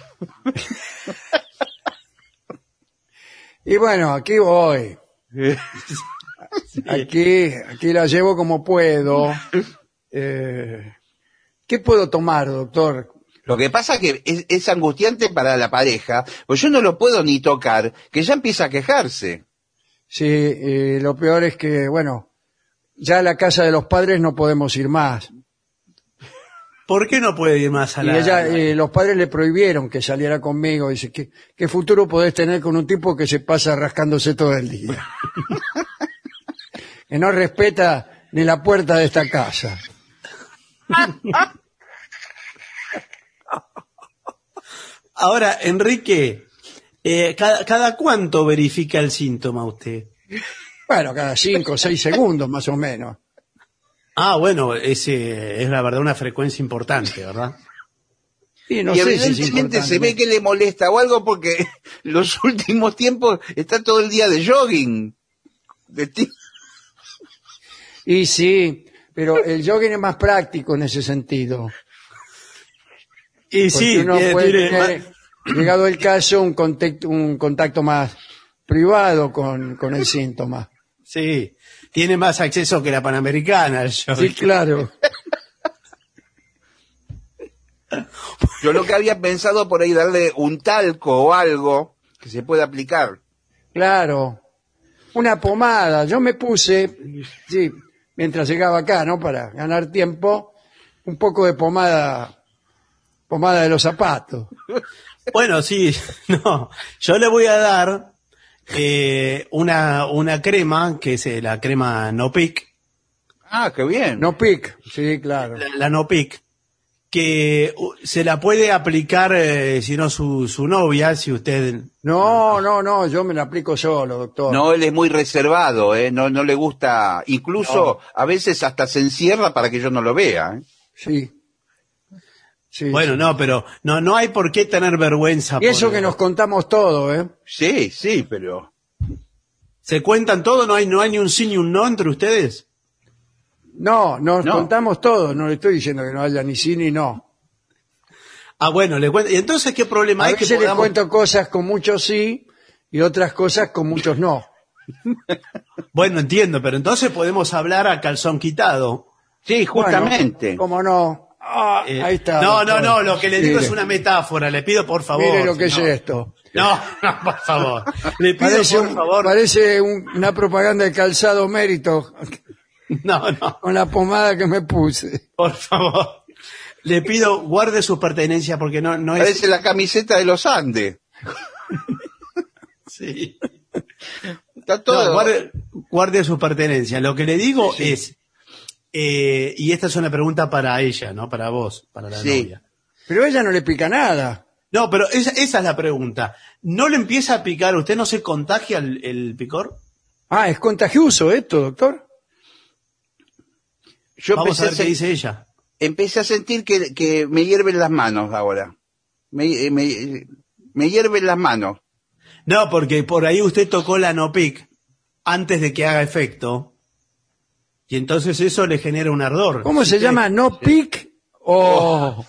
Y bueno, aquí voy. Aquí, aquí la llevo como puedo. Eh, ¿Qué puedo tomar, doctor? Lo que pasa que es, es angustiante para la pareja, pues yo no lo puedo ni tocar, que ya empieza a quejarse. Sí, eh, lo peor es que, bueno, ya a la casa de los padres no podemos ir más. ¿Por qué no puede ir más a Y la... ella, eh, los padres le prohibieron que saliera conmigo. Dice, ¿qué, ¿qué futuro podés tener con un tipo que se pasa rascándose todo el día? Que no respeta ni la puerta de esta casa. Ahora, Enrique, eh, ¿cada, ¿cada cuánto verifica el síntoma usted? Bueno, cada cinco o seis segundos más o menos. Ah, bueno, ese es la verdad una frecuencia importante, ¿verdad? Y no y sé si es evidentemente importante. se ve que le molesta o algo porque los últimos tiempos está todo el día de jogging. De ti- Y sí, pero el jogging es más práctico en ese sentido. Y Porque sí, uno tiene- puede tiene tener, llegado el caso, un contacto, un contacto más privado con, con el síntoma. sí, tiene más acceso que la Panamericana. el Sí, jogging. claro. Yo lo que había pensado por ahí darle un talco o algo que se pueda aplicar. Claro. Una pomada. Yo me puse, sí, mientras llegaba acá, ¿no? Para ganar tiempo, un poco de pomada, pomada de los zapatos. Bueno, sí, no, yo le voy a dar eh, una, una crema, que es eh, la crema No Pic, Ah, qué bien. No pic, sí, claro. la, la No Pic, que uh, se la puede aplicar, eh, si no su, su novia, si usted... No, no, no, yo me la aplico solo, doctor. No, él es muy reservado, ¿eh? No, no le gusta. Incluso a veces hasta se encierra para que yo no lo vea, ¿eh? Sí. Sí, Bueno, sí. no, pero no, no hay por qué tener vergüenza. Y eso por- que nos contamos todo, ¿eh? Sí, sí, pero... ¿Se cuentan todo? ¿No hay, no hay ni un sí ni un no entre ustedes? No, nos No. contamos todo, no le estoy diciendo que no haya ni sí ni no. Ah, bueno, le cuento. ¿Y entonces qué problema A hay que veces le podamos- cuento cosas con muchos sí y otras cosas con muchos no. Bueno, entiendo, pero entonces podemos hablar a calzón quitado. Sí, justamente. Bueno, ¿cómo no? Ah, Eh, ahí está. No, no, doctor. no, lo que le digo Mire, es una metáfora, le pido por favor. Mire lo que no. es esto. No, no, por favor. Le pido Parece, por un- favor. parece un- una propaganda de calzado mérito No, no, con la pomada que me puse. por favor. Le pido guarde sus pertenencias porque no, no es. Parece la camiseta de los Andes. Sí. Está todo... No, guarde, guarde sus pertenencias. Lo que le digo es, eh, y esta es una pregunta para ella, ¿no? Para vos, para la Sí. novia. Pero a ella no le pica nada. No, pero esa, esa es la pregunta. ¿No le empieza a picar? ¿Usted no se contagia el, el picor? Ah, es contagioso esto, doctor. Yo Vamos a empecé ver qué a, dice ella. empecé a sentir que, que me hierven las manos ahora. Me, me, me hierven las manos. No, porque por ahí usted tocó la no pic antes de que haga efecto. Y entonces eso le genera un ardor. ¿Cómo Si se usted- llama? ¿No pic? O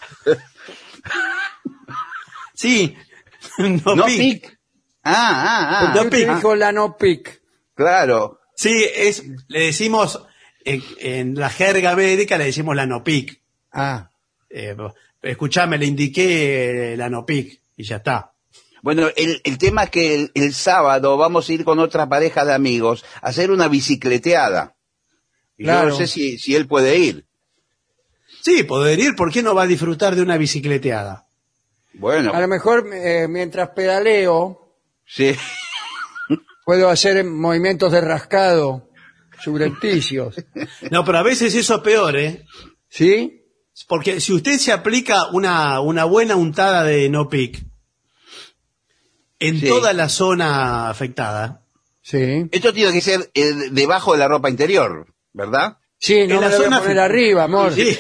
Sí. no, No pic. pic. Ah, ah, ah. No usted pic. dijo la no pic. Claro. Sí, es, le decimos, en, en la jerga médica le decimos la no pic. Ah, Eh, escuchame, le indiqué eh, la no pic y ya está. Bueno, el, el tema es que el, el sábado vamos a ir con otra pareja de amigos a hacer una bicicleteada. Y Claro. yo no sé si, si él puede ir. Sí, poder ir, ¿por qué no va a disfrutar de una bicicleteada? Bueno, a lo mejor eh, mientras pedaleo sí. puedo hacer movimientos de rascado subrepticios. No, pero a veces eso es peor, ¿eh? ¿Sí? Porque si usted se aplica una, una buena untada de no pic en Sí. toda la zona afectada, Sí. Esto tiene que ser eh, debajo de la ropa interior, ¿verdad? Sí, no En la me lo voy zona a poner fi- arriba, amor. sí.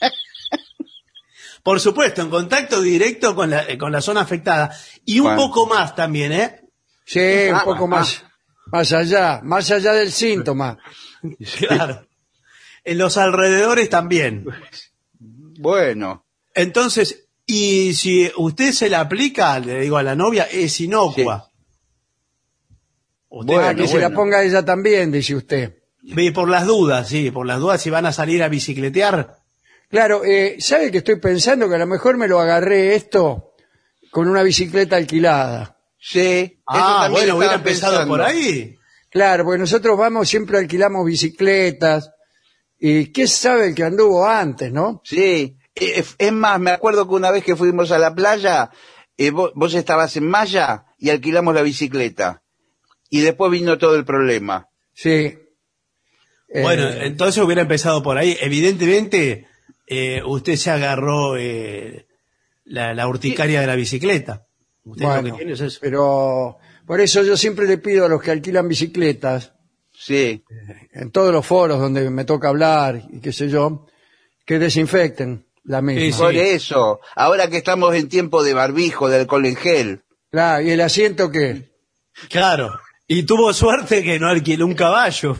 Por supuesto, en contacto directo con la, con la zona afectada. Y un Bueno. poco más también, ¿eh? Sí, un Ah, poco ah. más, más allá, más allá del síntoma. Claro. En los alrededores también. Bueno, Entonces, y si usted se la aplica, le digo a la novia, es inocua. Usted Bueno, Ah, que se la bueno. ponga ella también, dice usted. ve por las dudas, sí, por las dudas si van a salir a bicicletear. Claro, eh, ¿sabe que estoy pensando que a lo mejor me lo agarré esto con una bicicleta alquilada? sí. eso Ah, también bueno, hubiera estaba empezado pensando. por ahí. Claro, porque nosotros vamos, siempre alquilamos bicicletas. ¿Y qué sabe el que anduvo antes, no? Sí. Eh, Es más, me acuerdo que una vez que fuimos a la playa, eh, vos, vos estabas en Maya y alquilamos la bicicleta. Y después vino todo el problema. Sí. Eh, Bueno, entonces hubiera empezado por ahí. Evidentemente, eh, usted se agarró eh, la, la urticaria de la bicicleta. Usted Bueno, lo que tiene es eso. pero por eso yo siempre le pido a los que alquilan bicicletas, Sí. en todos los foros donde me toca hablar y qué sé yo, que desinfecten la misma. Sí, sí. Por eso, ahora que estamos en tiempo de barbijo, de alcohol en gel. Claro, ¿y el asiento qué? Claro. Y tuvo suerte que no alquiló un caballo.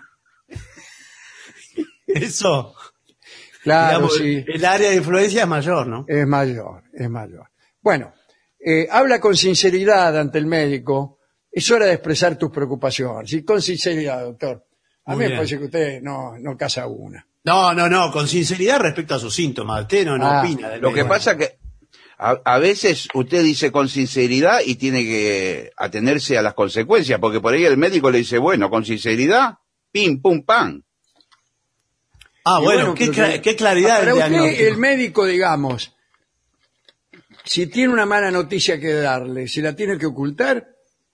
Eso. Claro, Digamos, sí, el área de influencia es mayor, ¿no? es mayor, es mayor. Bueno, eh, habla con sinceridad ante el médico. Es hora de expresar tus preocupaciones. Y con sinceridad, doctor. A Muy mí me bien. parece que usted no, no casa una. No, no, no, con sinceridad respecto a sus síntomas. Usted no, no Ah, opina. del Lo que médico. pasa que a, a veces usted dice con sinceridad y tiene que atenerse a las consecuencias, porque por ahí el médico le dice, bueno, con sinceridad, pim, pum, pam. Ah, Y bueno, qué, pero cla- que- qué claridad Para el usted, diagnóstico. el médico, digamos, si tiene una mala noticia que darle, ¿se la tiene que ocultar?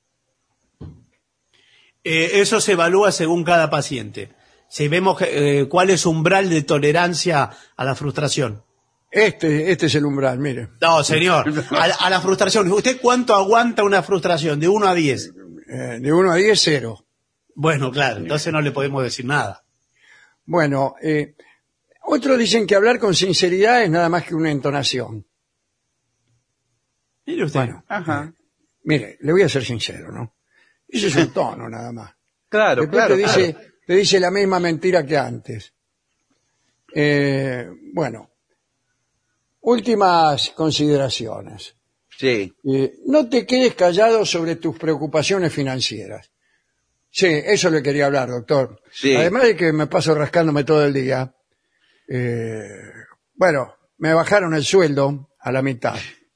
Eh, eso se evalúa según cada paciente. Si vemos que, eh, cuál es su umbral de tolerancia a la frustración. Este, este es el umbral, mire. No, señor, a, la- a la frustración. ¿Usted cuánto aguanta una frustración? De uno a diez. Eh, de uno a diez, cero. Bueno, claro, entonces no le podemos decir nada. Bueno, eh, otros dicen que hablar con sinceridad es nada más que una entonación. Mire usted. Bueno, Ajá. mire, le voy a ser sincero, ¿no? Eso es un tono nada más. Claro, Después claro. te dice, claro. te dice la misma mentira que antes. Eh, bueno, últimas consideraciones. Sí. Eh, no te quedes callado sobre tus preocupaciones financieras. Sí, eso le quería hablar, doctor. Sí. Además de que me paso rascándome todo el día. eh, bueno, me bajaron el sueldo a la mitad.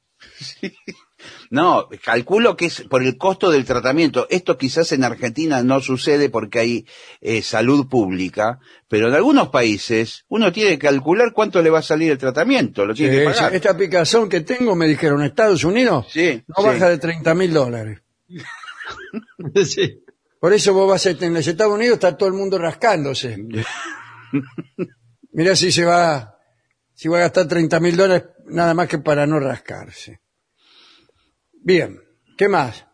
No, calculo que es por el costo del tratamiento. Esto quizás en Argentina no sucede porque hay eh, salud pública, pero en algunos países uno tiene que calcular cuánto le va a salir el tratamiento, lo tiene que Eh, pagar. esta picazón que tengo, me dijeron, en Estados Unidos, Sí, no sí. baja de treinta mil dólares. Sí. Por eso vos vas a, en los Estados Unidos está todo el mundo rascándose. Mirá si se va, si va a gastar treinta mil dólares nada más que para no rascarse. Bien, ¿qué más?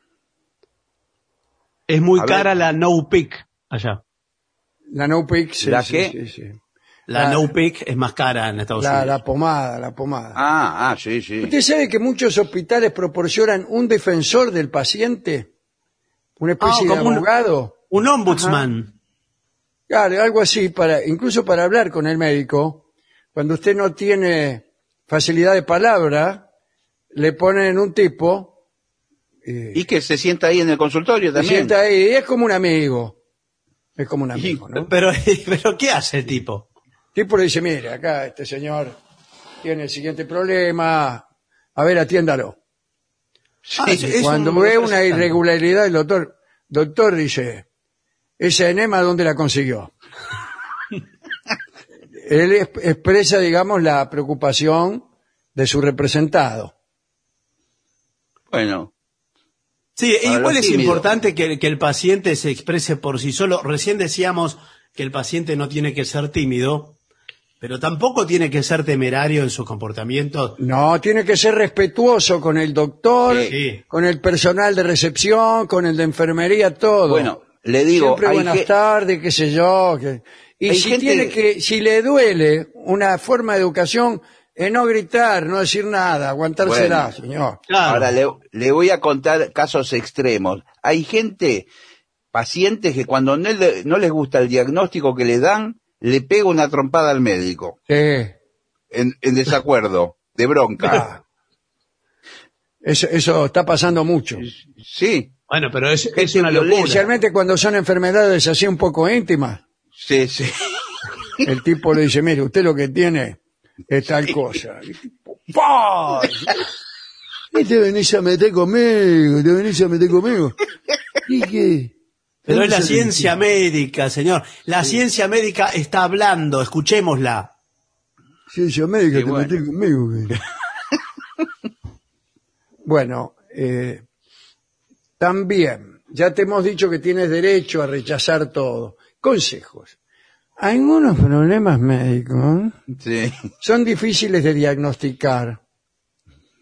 Es muy A ver. cara la no pick allá. La no pick, sí, ¿La sí, qué? sí, sí. La La- no pick es más cara en Estados La, Unidos. la pomada, la pomada. Ah, ah, sí, sí. ¿Usted sabe que muchos hospitales proporcionan un defensor del paciente? Una especie Ah, de como un- abogado. Un ombudsman. Claro, algo así, para, incluso para hablar con el médico, cuando usted no tiene facilidad de palabra, le ponen un tipo, eh, Y que se sienta ahí en el consultorio se también. sienta ahí, y es como un amigo. Es como un amigo, ¿no? Pero, pero ¿qué hace el tipo? El tipo le dice, mire, acá este señor tiene el siguiente problema, a ver, atiéndalo. Ah, es- es Cuando un ve una representante. irregularidad, el doctor, doctor dice, ¿esa enema dónde la consiguió? Él es- expresa, digamos, la preocupación de su representado. Bueno, Sí, Para igual los es tímidos. importante que, que el paciente se exprese por sí solo. Recién decíamos que el paciente no tiene que ser tímido, pero tampoco tiene que ser temerario en sus comportamientos. No, tiene que ser respetuoso con el doctor, Sí. con el personal de recepción, con el de enfermería, todo. bueno, le digo, Siempre hay buenas ge- tardes, qué sé yo. que- Y Hay si gente- tiene que, si le duele una forma de educación, es no gritar, no decir nada, aguantársela, Bueno. señor. Claro. Ahora le, le voy a contar casos extremos. Hay gente, pacientes que cuando no, le- no les gusta el diagnóstico que le dan, le pega una trompada al médico, Sí. en, en desacuerdo, de bronca. Ah. Eso, eso está pasando mucho. Sí, Bueno, pero es, es Gente una violenta. locura. Especialmente cuando son enfermedades así un poco íntimas. sí, sí. El tipo le dice, mire, usted lo que tiene es tal cosa. Y el tipo, ¡pah! Y te venís a meter conmigo, te venís a meter conmigo. ¿Y qué? Pero es la Eso ciencia médica, señor. La ciencia médica está hablando, escuchémosla. Ciencia médica, Y te bueno. metés conmigo. ¿Qué? Bueno, eh, también, ya te hemos dicho que tienes derecho a rechazar todo. Consejos. Algunos problemas médicos Sí. son difíciles de diagnosticar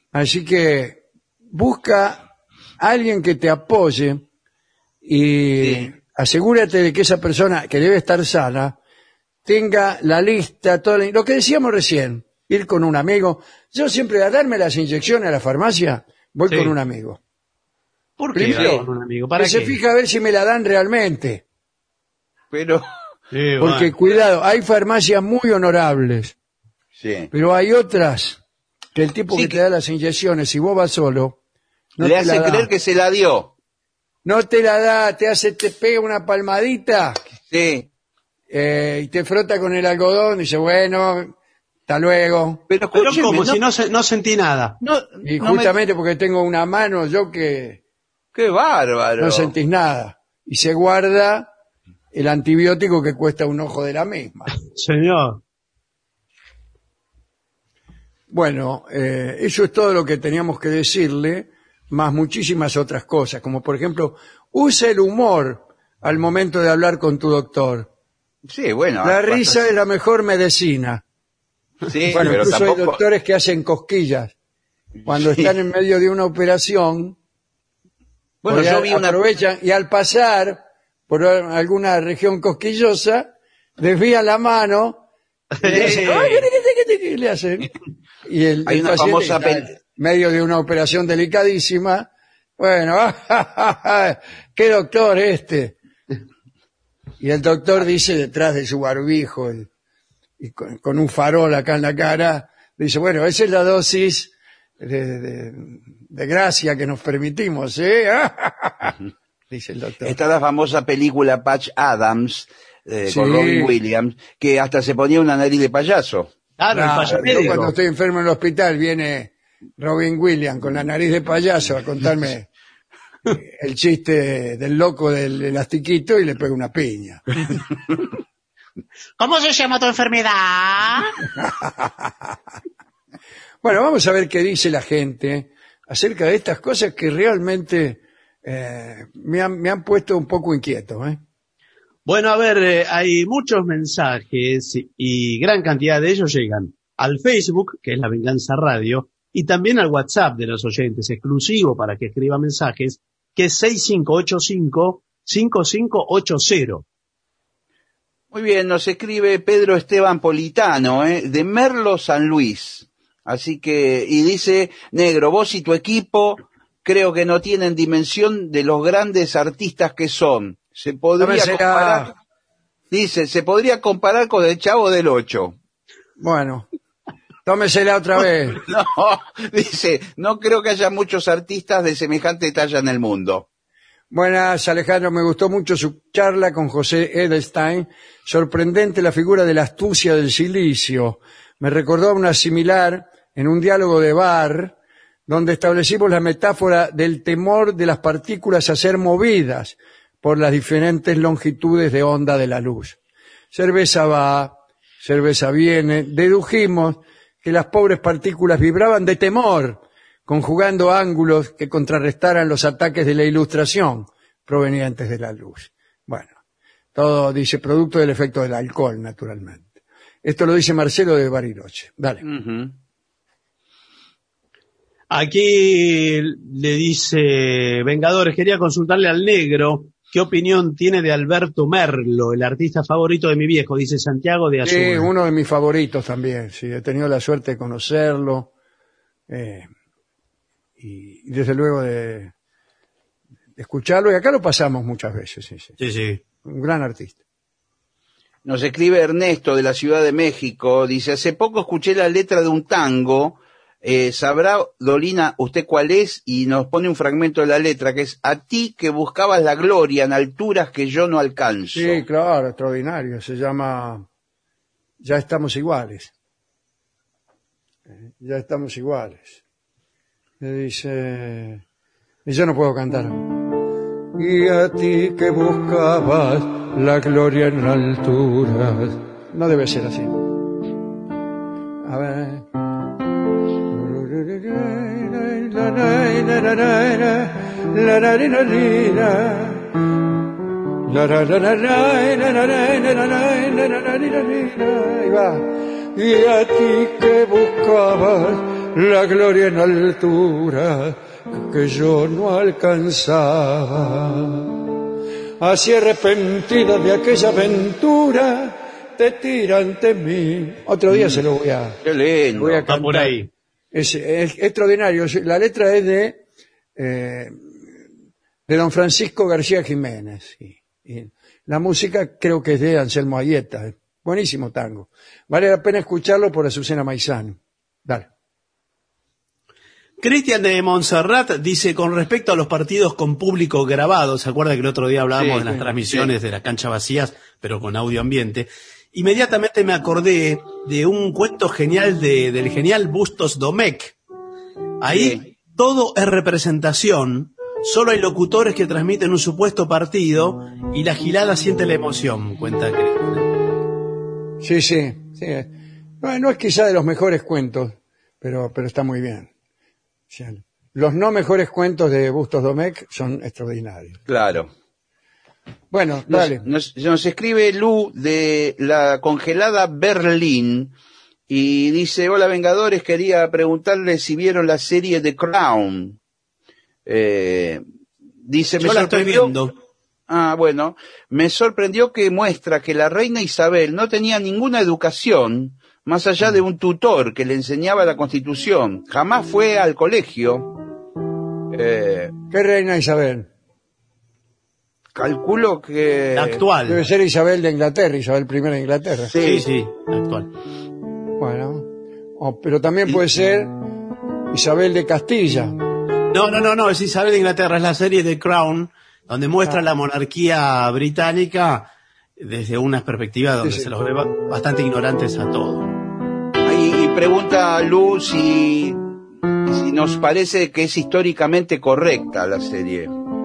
Así que busca a alguien que te apoye y Sí. asegúrate de que esa persona, que debe estar sana, tenga la lista, todo lo que decíamos recién, ir con un amigo. Yo siempre a darme las inyecciones a la farmacia, voy Sí. con un amigo. ¿Por qué? Primero, Con un amigo. ¿Para que se qué? fija a ver si me la dan realmente. Pero, Sí, Porque, bueno. cuidado, hay farmacias muy honorables, sí. pero hay otras que el tipo Sí, que te que- da las inyecciones, si vos vas solo, no Le te la hace da. creer que se la dio. No te la da, te hace, te pega una palmadita Sí. eh, y te frota con el algodón y dice, bueno, hasta luego. Pero Pero escúcheme, ¿cómo? no, Si no, se- no sentí nada. no, Y no me- justamente porque tengo una mano, yo que Qué bárbaro. no sentís nada. Y se guarda el antibiótico que cuesta un ojo de la misma. Señor. Bueno, eh, eso es todo lo que teníamos que decirle, más muchísimas otras cosas, como por ejemplo, usa el humor al momento de hablar con tu doctor. Sí, bueno. La basta- risa es la mejor medicina. Sí, Bueno, pero incluso hay tampoco... doctores que hacen cosquillas cuando Sí. están en medio de una operación. Bueno, porque yo vi una... aprovechan y al pasar por alguna región cosquillosa desvían la mano y le hacen, ¡ay, qué, qué, qué, qué! Y le hacen. Y el, Hay el una paciente famosa está pel- en medio de una operación delicadísima. Bueno, qué doctor este. Y el doctor dice detrás de su barbijo el- y con, con un farol acá en la cara, dice, bueno, esa es la dosis de, de- de gracia que nos permitimos, ¿eh? Dice el doctor. Está la famosa película Patch Adams, eh, con Sí. Robin Williams, que hasta se ponía una nariz de payaso. Claro, el Claro, payaso yo médico. cuando estoy enfermo en el hospital viene Robin Williams con la nariz de payaso a contarme el chiste del loco del elastiquito y le pega una piña. ¿Cómo se llama tu enfermedad? Bueno, vamos a ver qué dice la gente acerca de estas cosas que realmente eh, me, han, me han puesto un poco inquieto, ¿eh? Bueno, a ver, eh, hay muchos mensajes y gran cantidad de ellos llegan al Facebook, que es La Venganza Radio, y también al WhatsApp de los oyentes, exclusivo para que escriba mensajes, que es seis cinco ocho cinco, cinco cinco ocho cero. Muy bien, nos escribe Pedro Esteban Politano, ¿eh? de Merlo, San Luis. Así que, y dice, negro, vos y tu equipo creo que no tienen dimensión de los grandes artistas que son. Se podría Tómesela. comparar, dice, se podría comparar con el Chavo del Ocho. Bueno, tómesela otra vez. No, dice, no creo que haya muchos artistas de semejante talla en el mundo. Buenas, Alejandro, me gustó mucho su charla con José Edelstein. Sorprendente la figura de la astucia del silicio. Me recordó a una similar en un diálogo de bar, donde establecimos la metáfora del temor de las partículas a ser movidas por las diferentes longitudes de onda de la luz. Cerveza va, cerveza viene. Dedujimos que las pobres partículas vibraban de temor, conjugando ángulos que contrarrestaran los ataques de la ilustración provenientes de la luz. Bueno, todo dice producto del efecto del alcohol, naturalmente. Esto lo dice Marcelo de Bariloche. Dale. Ujú. Aquí le dice Vengadores, quería consultarle al negro qué opinión tiene de Alberto Merlo, el artista favorito de mi viejo, dice Santiago de Azul. Sí, uno de mis favoritos también. Sí, he tenido la suerte de conocerlo. Eh, y, y desde luego de, de escucharlo. Y acá lo pasamos muchas veces. Sí, sí. Sí, sí. Un gran artista. Nos escribe Ernesto de la Ciudad de México, dice, hace poco escuché la letra de un tango, eh, sabrá, Dolina, usted cuál es, y nos pone un fragmento de la letra, que es, a ti que buscabas la gloria en alturas que yo no alcanzo. Sí, claro, extraordinario. Se llama Ya estamos iguales. Eh, Ya estamos iguales. Le dice, y yo no puedo cantar. Y a ti que buscabas la gloria en alturas. No debe ser así. A ver. Ahí va. Y a ti que buscabas la gloria en altura que yo no alcanzaba. Así arrepentida de aquella aventura, te tira ante mí. Otro día mm. se lo voy a, Qué lindo. voy a cantar. Por ahí. Es, es extraordinario. La letra es de eh, de don Francisco García Jiménez. Y, y la música creo que es de Anselmo Ayeta. Buenísimo tango. Vale la pena escucharlo por Azucena Maizano. Dale. Cristian de Montserrat dice, con respecto a los partidos con público grabado, ¿se acuerda que el otro día hablábamos Sí, de las sí, transmisiones sí. de las canchas vacías, pero con audio ambiente? Inmediatamente me acordé de un cuento genial de, del genial Bustos Domecq. Ahí Sí. todo es representación, solo hay locutores que transmiten un supuesto partido y la gilada siente la emoción, cuenta Cristian. Sí, sí. sí. No, no es quizá de los mejores cuentos, pero, pero está muy bien. O sea, los no mejores cuentos de Bustos Domecq son extraordinarios. Claro. Bueno, Nos, dale. nos, nos escribe Lu de la congelada Berlín y dice, hola Vengadores, quería preguntarle si vieron la serie The Crown. Eh, dice, Yo me la estoy sorprendió. viendo. Ah, bueno, me sorprendió que muestra que la reina Isabel no tenía ninguna educación más allá de un tutor que le enseñaba la Constitución. Jamás fue al colegio. Eh, ¿Qué reina Isabel? calculo que... La actual. Debe ser Isabel de Inglaterra, Isabel primera de Inglaterra. Sí, sí, la actual. Bueno, o- pero también puede ser Isabel de Castilla. No, no, no, no, es Isabel de Inglaterra, es la serie The Crown, donde muestra Ah. la monarquía británica desde una perspectiva donde Sí, sí. se los ve ba- bastante ignorantes a todo. Y, y pregunta a Lu si, si nos parece que es históricamente correcta la serie.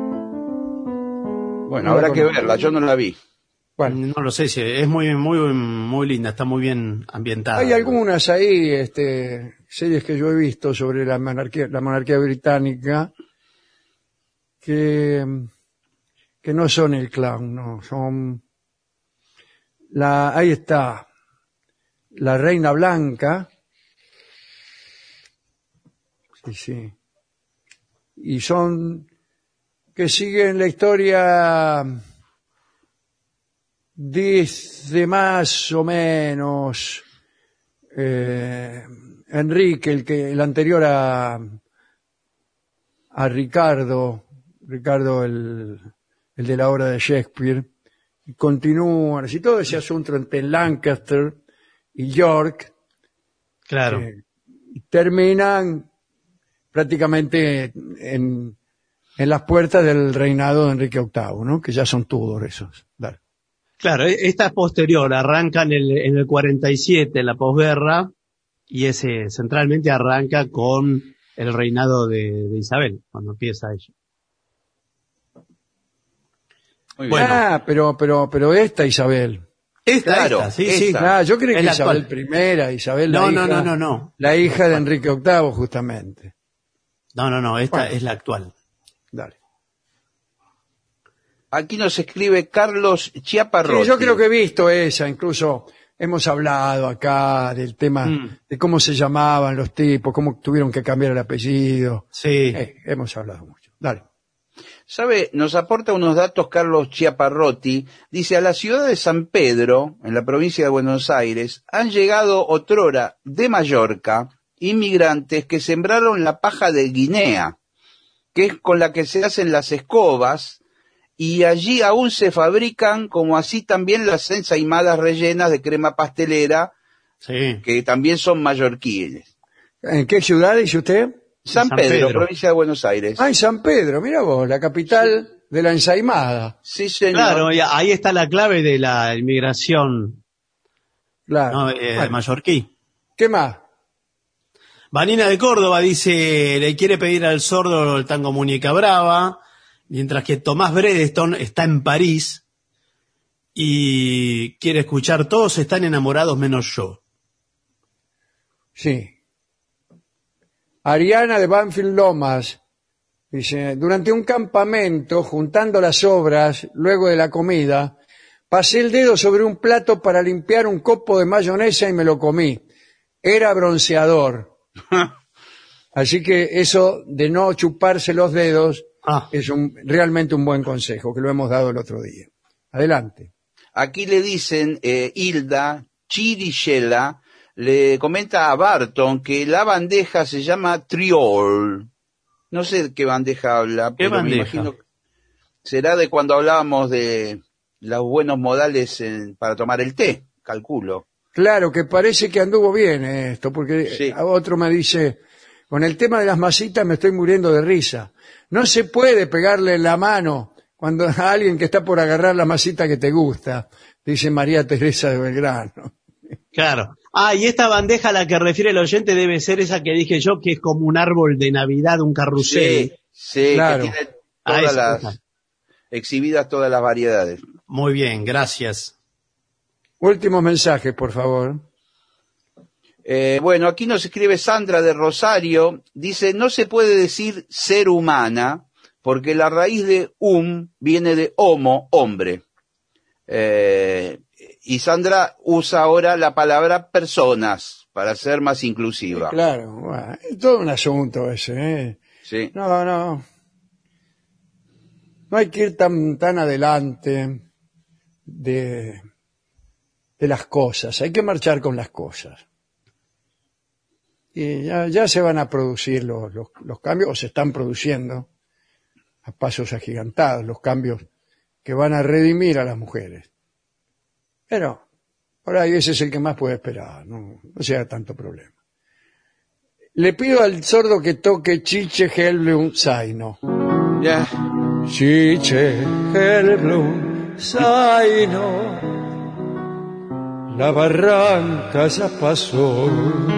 Bueno, No la habrá que conozco. verla, yo no la vi. Bueno, No lo sé, si es muy, muy, muy linda, está muy bien ambientada. hay algunas ahí, este, series que yo he visto sobre la monarquía, la monarquía británica que, que no son el clown, no, son la, ahí está, la Reina Blanca, sí, sí, y son que siguen la historia dice más o menos eh, Enrique, el que el anterior a a Ricardo, Ricardo el, el de la obra de Shakespeare, y continúan así todo ese asunto entre Lancaster y York, Claro. eh, y terminan prácticamente en, en las puertas del reinado de Enrique octavo, ¿no? Que ya son Tudor esos. Dale. Claro, e- esta es posterior, arranca en el, en el cuarenta y siete, en la posguerra, y ese centralmente arranca con el reinado de, de Isabel, cuando empieza ella. Muy bien. Bueno. Ah, pero, pero, pero esta Isabel. Esta, Claro, esta, sí, esta. sí. Ah, yo creí Es que la Isabel actual. primera, Isabel No, la no, hija, no, no, no. la hija de Enrique octavo, justamente. No, no, no, esta Bueno. es la actual. Dale. Aquí nos escribe Carlos Chiaparrotti. Sí, yo creo que he visto esa, incluso hemos hablado acá del tema Mm. de cómo se llamaban los tipos, cómo tuvieron que cambiar el apellido. Sí. Eh, hemos hablado mucho. Dale. ¿Sabe? Nos aporta unos datos Carlos Chiaparrotti. Dice, a la ciudad de San Pedro, en la provincia de Buenos Aires, han llegado otrora de Mallorca inmigrantes que sembraron la paja de Guinea, que es con la que se hacen las escobas, y allí aún se fabrican, como así también las ensaimadas rellenas de crema pastelera, Sí. que también son mallorquíes. ¿En qué ciudad dice usted? San, San Pedro, Pedro. provincia de Buenos Aires. Ah, en San Pedro, mira vos, la capital de la ensaimada. Sí, señor. Claro, y ahí está la clave de la inmigración, Claro. ¿no? Eh, Bueno, mallorquí. ¿qué más? Vanina de Córdoba dice, le quiere pedir al sordo el tango Muñeca Brava, mientras que Tomás Bredeston está en París y quiere escuchar Todos están enamorados menos yo. Sí. Ariana de Banfield Lomas dice, durante un campamento, juntando las obras, luego de la comida, pasé el dedo sobre un plato para limpiar un copo de mayonesa y me lo comí. Era bronceador. Así que eso de no chuparse los dedos Ah. es un, realmente un buen consejo, que lo hemos dado el otro día. Adelante. Aquí le dicen, eh, Hilda Chirichela, le comenta a Barton que la bandeja se llama triol. No sé de qué bandeja habla, ¿Qué pero bandeja? me imagino que será de cuando hablábamos de los buenos modales en- para tomar el té, calculo. Claro, que parece que anduvo bien esto, porque Sí. a otro me dice, con el tema de las masitas me estoy muriendo de risa. No se puede pegarle la mano cuando a alguien que está por agarrar la masita que te gusta, dice María Teresa de Belgrano. Claro. Ah, y esta bandeja a la que refiere el oyente debe ser esa que dije yo, que es como un árbol de Navidad, un carrusel. Sí, sí, Claro. que tiene Ah, todas esa, las, esa. exhibidas todas las variedades. Muy bien, gracias. Últimos mensajes, por favor. Eh, bueno, aquí nos escribe Sandra de Rosario, dice, no se puede decir ser humana, porque la raíz de hum viene de homo, hombre. Eh, y Sandra usa ahora la palabra personas, para ser más inclusiva. Claro, bueno, es todo un asunto ese, ¿eh? Sí. No, no. No hay que ir tan, tan adelante de, de las cosas. Hay que marchar con las cosas. Y ya, ya se van a producir los, los, los cambios, o se están produciendo a pasos agigantados, los cambios que van a redimir a las mujeres. Pero por ahí ese es el que más puede esperar, no, no sea tanto problema. Le pido al sordo que toque Chiche Helblum Zaino. Ya. Chiche Helblum Zaino, la barranca ya pasó,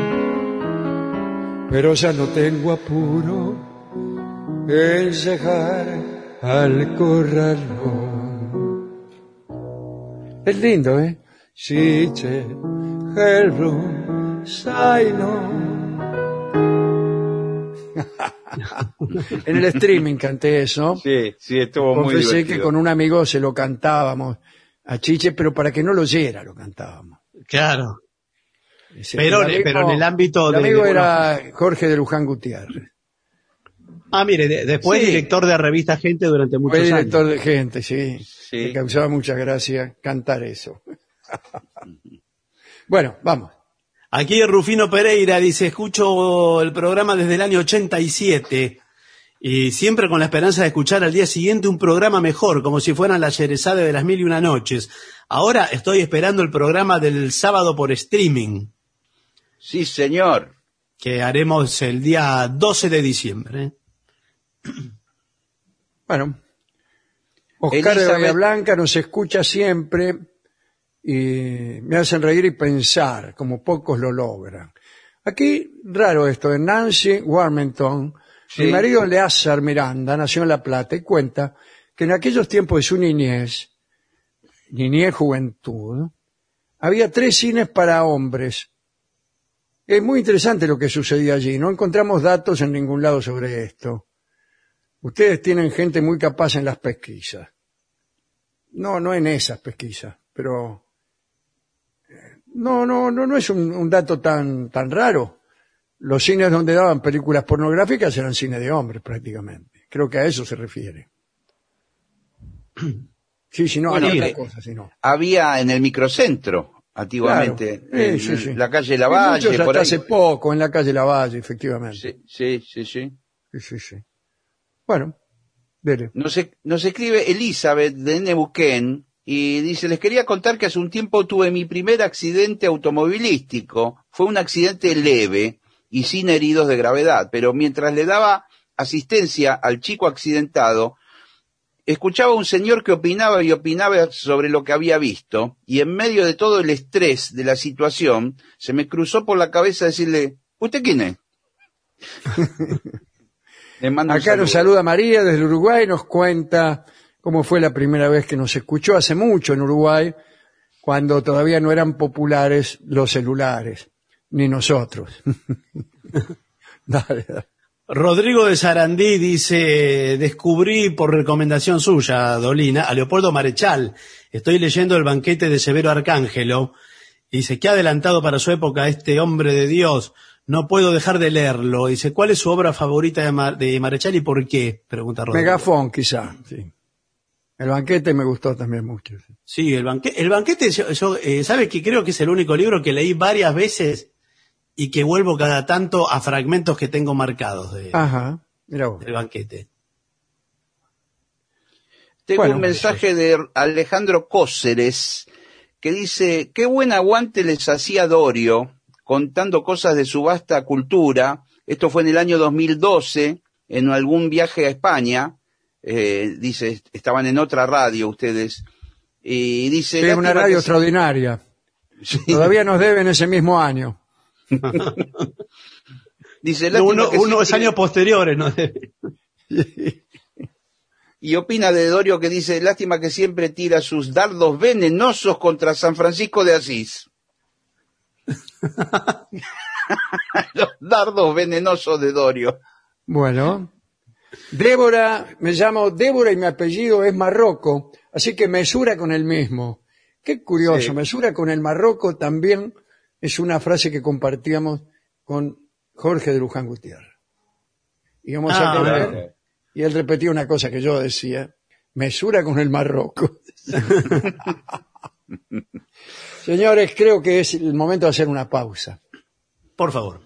pero ya no tengo apuro en llegar al corralón. Es lindo, ¿eh? Chiche Helblum Zaino. En el streaming canté eso. Sí, sí, estuvo muy Confesé divertido. que con un amigo se lo cantábamos a Chiche, pero para que no lo oyera lo cantábamos. Claro. Ese- Pero- el amigo- pero en el ámbito el de- amigo de- era Jorge de Luján Gutiérrez. Ah, mire, de- después Sí. director de revista Gente durante muchos Fue director años. de Gente, sí. Sí. Me causaba mucha gracia cantar eso. Bueno, vamos. Aquí Rufino Pereira dice, escucho el programa desde el año ochenta y siete y siempre con la esperanza de escuchar al día siguiente un programa mejor, como si fueran la Sherezade de las mil y una noches. Ahora estoy esperando el programa del sábado por streaming, Sí, señor. que haremos el día doce de diciembre. ¿eh? Bueno, Oscar de Elizabeth- Bahía Blanca nos escucha siempre y me hacen reír y pensar, como pocos lo logran. Aquí, raro esto, en Nancy Warmington, Sí. mi marido Leazar Miranda nació en La Plata y cuenta que en aquellos tiempos de su niñez, niñez juventud, había tres cines para hombres. Es muy interesante lo que sucedía allí, no encontramos datos en ningún lado sobre esto. Ustedes tienen gente muy capaz en las pesquisas. No, no en esas pesquisas, pero eh, no, no, no, no es un, un dato tan, tan raro. Los cines donde daban películas pornográficas eran cine de hombres prácticamente. Creo que a eso se refiere. Sí, si no, Bueno, había eh, otra cosa, si no. Había en el microcentro, antiguamente, Claro. en, Sí, sí, sí. en la calle Y Lavalle, muchos por hasta ahí. hace poco, en la calle Lavalle, efectivamente. Sí, sí, sí, sí. Sí, sí, sí. Bueno, dele. Nos, e- nos escribe Elizabeth de Neuquén y dice, les quería contar que hace un tiempo tuve mi primer accidente automovilístico. Fue un accidente leve y sin heridos de gravedad, pero mientras le daba asistencia al chico accidentado, escuchaba a un señor que opinaba y opinaba sobre lo que había visto, y en medio de todo el estrés de la situación, se me cruzó por la cabeza decirle, ¿usted quién es? Le mando un Acá nos saluda María desde Uruguay, nos cuenta cómo fue la primera vez que nos escuchó hace mucho en Uruguay, cuando todavía no eran populares los celulares, ni nosotros. Dale, dale. Rodrigo de Sarandí dice, descubrí por recomendación suya, Dolina, a Leopoldo Marechal. Estoy leyendo El banquete de Severo Arcángelo. Dice, qué adelantado para su época este hombre de Dios. no puedo dejar de leerlo. Dice, ¿cuál es su obra favorita de, Mar de Marechal y por qué? Pregunta Rodrigo. Megafón, quizá, sí. El banquete me gustó también mucho. Sí, sí el, banque el banquete, yo, yo eh, ¿sabe que creo que es el único libro que leí varias veces y que vuelvo cada tanto a fragmentos que tengo marcados de, Ajá, mira vos. del banquete? Tengo Bueno, un mensaje de Alejandro Cóceres que dice, qué buen aguante les hacía Dorio contando cosas de su vasta cultura. Esto fue en el año dos mil doce, en algún viaje a España. Eh, dice, estaban en otra radio ustedes. Y dice... Sí, una radio extraordinaria. Sí. Todavía nos deben ese mismo año. Dice, no, uno, unos años posteriores, ¿no? Y opina de Dorio que dice, lástima que siempre tira sus dardos venenosos contra San Francisco de Asís. Los dardos venenosos de Dorio. Bueno, Débora, me llamo Débora y mi apellido es Marroco, así que mesura con el mismo. Qué curioso, sí. Mesura con el Marroco también es una frase que compartíamos con Jorge de Luján Gutiérrez. Íbamos ah, a comer claro. Y él repetía una cosa que yo decía, mesura con el Marroco. Señores, creo que es el momento de hacer una pausa. Por favor.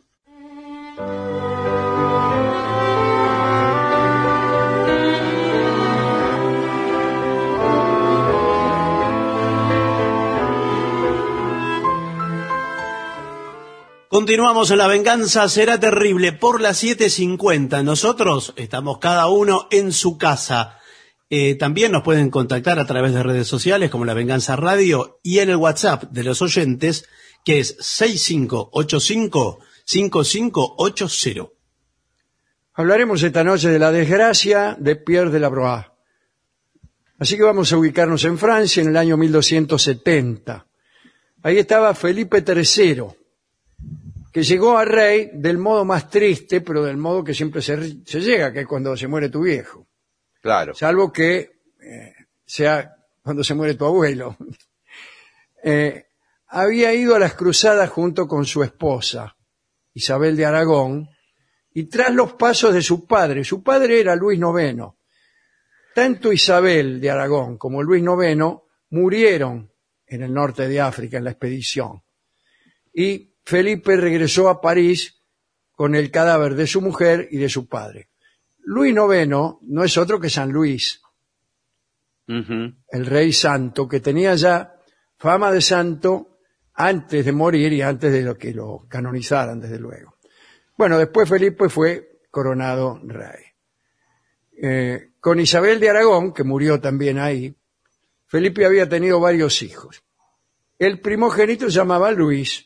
Continuamos en La Venganza Será Terrible por las siete cincuenta. Nosotros estamos cada uno en su casa. Eh, también nos pueden contactar a través de redes sociales como La Venganza Radio y en el WhatsApp de los oyentes, que es seis cinco ocho cinco, cinco cinco ocho cero. Hablaremos esta noche de la desgracia de Pierre de la Broye. Así que vamos a ubicarnos en Francia en el año mil doscientos setenta. Ahí estaba Felipe tercero, que llegó a rey del modo más triste, pero del modo que siempre se, se llega, que es cuando se muere tu viejo. Claro. Salvo que eh, sea cuando se muere tu abuelo. eh, había ido a las cruzadas junto con su esposa, Isabel de Aragón, y tras los pasos de su padre. Su padre era Luis noveno. Tanto Isabel de Aragón como Luis noveno murieron en el norte de África en la expedición. Y Felipe regresó a París con el cadáver de su mujer y de su padre. Luis noveno no es otro que San Luis, uh-huh. el rey santo, que tenía ya fama de santo antes de morir y antes de lo que lo canonizaran, desde luego. Bueno, después Felipe fue coronado rey. Eh, con Isabel de Aragón, que murió también ahí, Felipe había tenido varios hijos. El primogénito se llamaba Luis.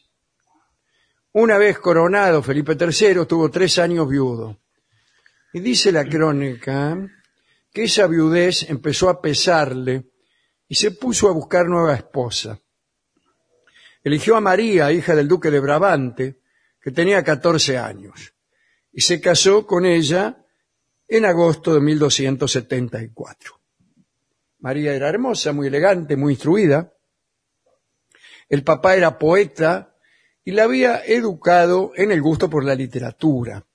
Una vez coronado Felipe tercero, tuvo tres años viudo. Y dice la crónica que esa viudez empezó a pesarle y se puso a buscar nueva esposa. Eligió a María, hija del duque de Brabante, que tenía catorce años, y se casó con ella en agosto de mil doscientos setenta y cuatro. María era hermosa, muy elegante, muy instruida. El papá era poeta y la había educado en el gusto por la literatura.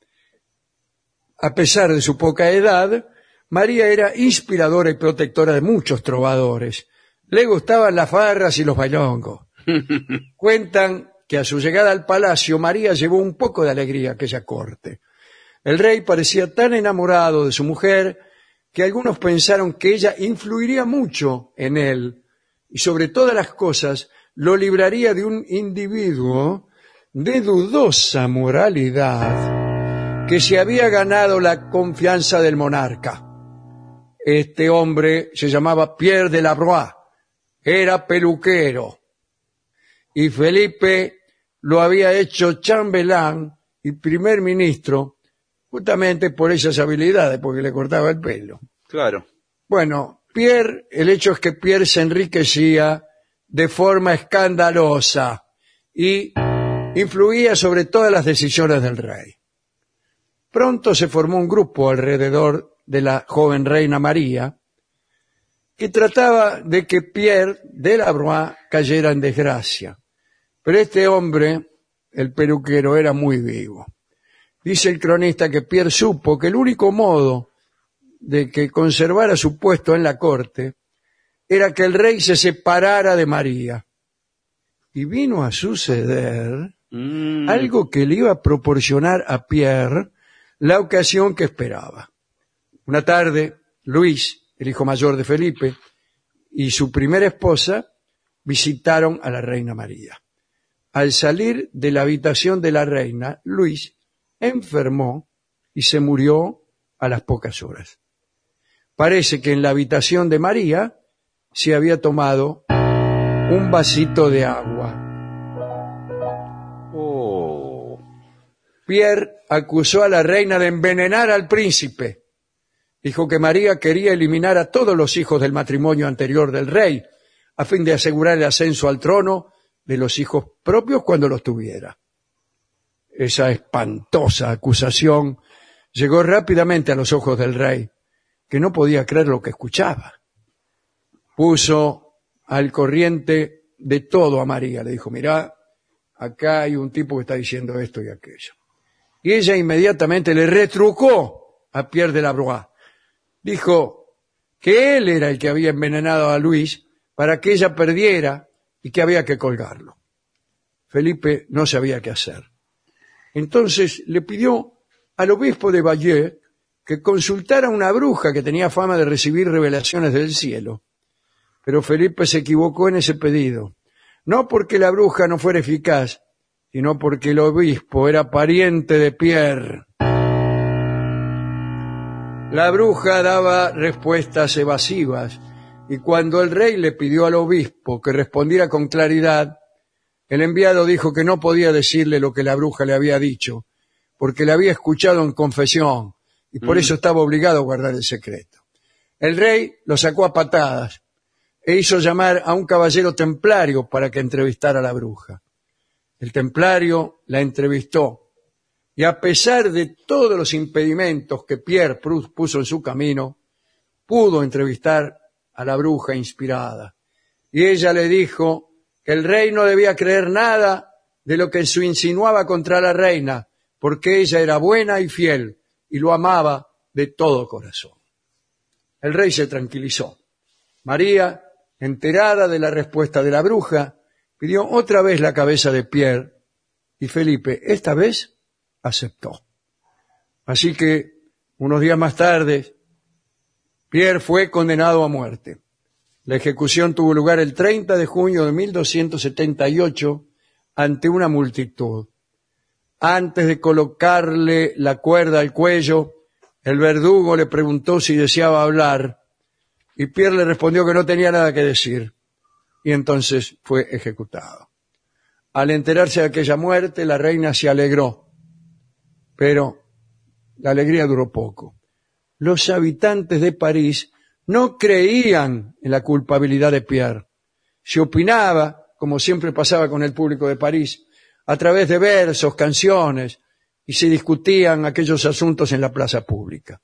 A pesar de su poca edad, María era inspiradora y protectora de muchos trovadores. Le gustaban las farras y los bailongos. Cuentan que a su llegada al palacio, María llevó un poco de alegría a aquella corte. El rey parecía tan enamorado de su mujer que algunos pensaron que ella influiría mucho en él y sobre todas las cosas lo libraría de un individuo de dudosa moralidad que se había ganado la confianza del monarca. Este hombre se llamaba Pierre de la Broye, era peluquero, y Felipe lo había hecho chambelán y primer ministro justamente por esas habilidades, porque le cortaba el pelo. Claro. Bueno, Pierre, el hecho es que Pierre se enriquecía de forma escandalosa y influía sobre todas las decisiones del rey. Pronto se formó un grupo alrededor de la joven reina María que trataba de que Pierre de la Broye cayera en desgracia. Pero este hombre el peluquero era muy vivo. Dice el cronista que Pierre supo que el único modo de que conservara su puesto en la corte era que el rey se separara de María. Y vino a suceder mm. algo que le iba a proporcionar a Pierre la ocasión que esperaba. Una tarde, Luis, el hijo mayor de Felipe, y su primera esposa visitaron a la reina María. Al salir de la habitación de la reina, Luis enfermó y se murió a las pocas horas. Parece que en la habitación de María se había tomado un vasito de agua. Oh. Pierre acusó a la reina de envenenar al príncipe. Dijo que María quería eliminar a todos los hijos del matrimonio anterior del rey, a fin de asegurar el ascenso al trono de los hijos propios cuando los tuviera. Esa espantosa acusación llegó rápidamente a los ojos del rey, que no podía creer lo que escuchaba. Puso al corriente de todo a María. Le dijo, mirá, acá hay un tipo que está diciendo esto y aquello. Y ella inmediatamente le retrucó a Pierre de la Broye. Dijo que él era el que había envenenado a Luis para que ella perdiera y que había que colgarlo. Felipe no sabía qué hacer. Entonces le pidió al obispo de Bayeux que consultara a una bruja que tenía fama de recibir revelaciones del cielo. Pero Felipe se equivocó en ese pedido, no porque la bruja no fuera eficaz, sino porque el obispo era pariente de Pierre. La bruja daba respuestas evasivas, y cuando el rey le pidió al obispo que respondiera con claridad, el enviado dijo que no podía decirle lo que la bruja le había dicho, porque la había escuchado en confesión, y por mm. eso estaba obligado a guardar el secreto. El rey lo sacó a patadas e hizo llamar a un caballero templario para que entrevistara a la bruja. El templario la entrevistó, y a pesar de todos los impedimentos que Pierre puso en su camino, pudo entrevistar a la bruja inspirada. Y ella le dijo que el rey no debía creer nada de lo que se insinuaba contra la reina, porque ella era buena y fiel, y lo amaba de todo corazón. El rey se tranquilizó. María, enterada de la respuesta de la bruja, pidió otra vez la cabeza de Pierre, y Felipe, esta vez, aceptó. Así que, unos días más tarde, Pierre fue condenado a muerte. La ejecución tuvo lugar el treinta de junio de mil doscientos setenta y ocho ante una multitud. Antes de colocarle la cuerda al cuello, el verdugo le preguntó si deseaba hablar, y Pierre le respondió que no tenía nada que decir, y entonces fue ejecutado. Al enterarse de aquella muerte, la reina se alegró, pero la alegría duró poco. Los habitantes de París no creían en la culpabilidad de Pierre. Se opinaba, como siempre pasaba con el público de París, a través de versos, canciones, y se discutían aquellos asuntos en la plaza pública.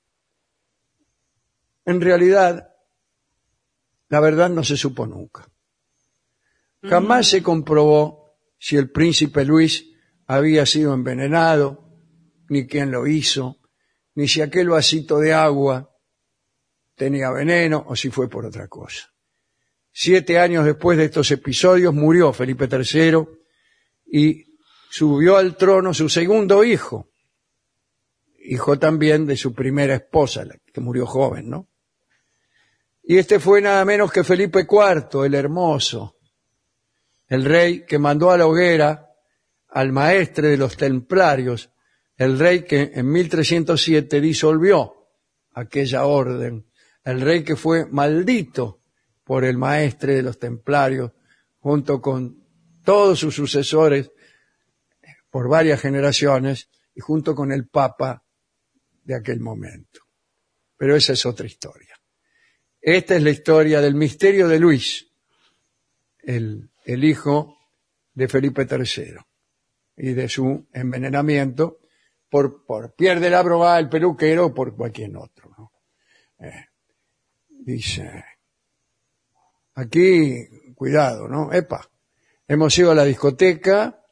En realidad, la verdad no se supo nunca. Jamás se comprobó si el príncipe Luis había sido envenenado, ni quién lo hizo, ni si aquel vasito de agua tenía veneno o si fue por otra cosa. Siete años después de estos episodios murió Felipe tercero y subió al trono su segundo hijo, hijo también de su primera esposa, la que murió joven, ¿no? Y este fue nada menos que Felipe cuarto, el Hermoso, el rey que mandó a la hoguera al maestre de los templarios, el rey que en mil trescientos siete disolvió aquella orden, el rey que fue maldito por el maestre de los templarios, junto con todos sus sucesores por varias generaciones y junto con el papa de aquel momento. Pero esa es otra historia. Esta es la historia del misterio de Luis, el, el hijo de Felipe tercero, y de su envenenamiento por, por Pierre de la Broye, el peluquero, o por cualquier otro, ¿no? Eh, dice, aquí, cuidado, ¿no? Epa, hemos ido a la discoteca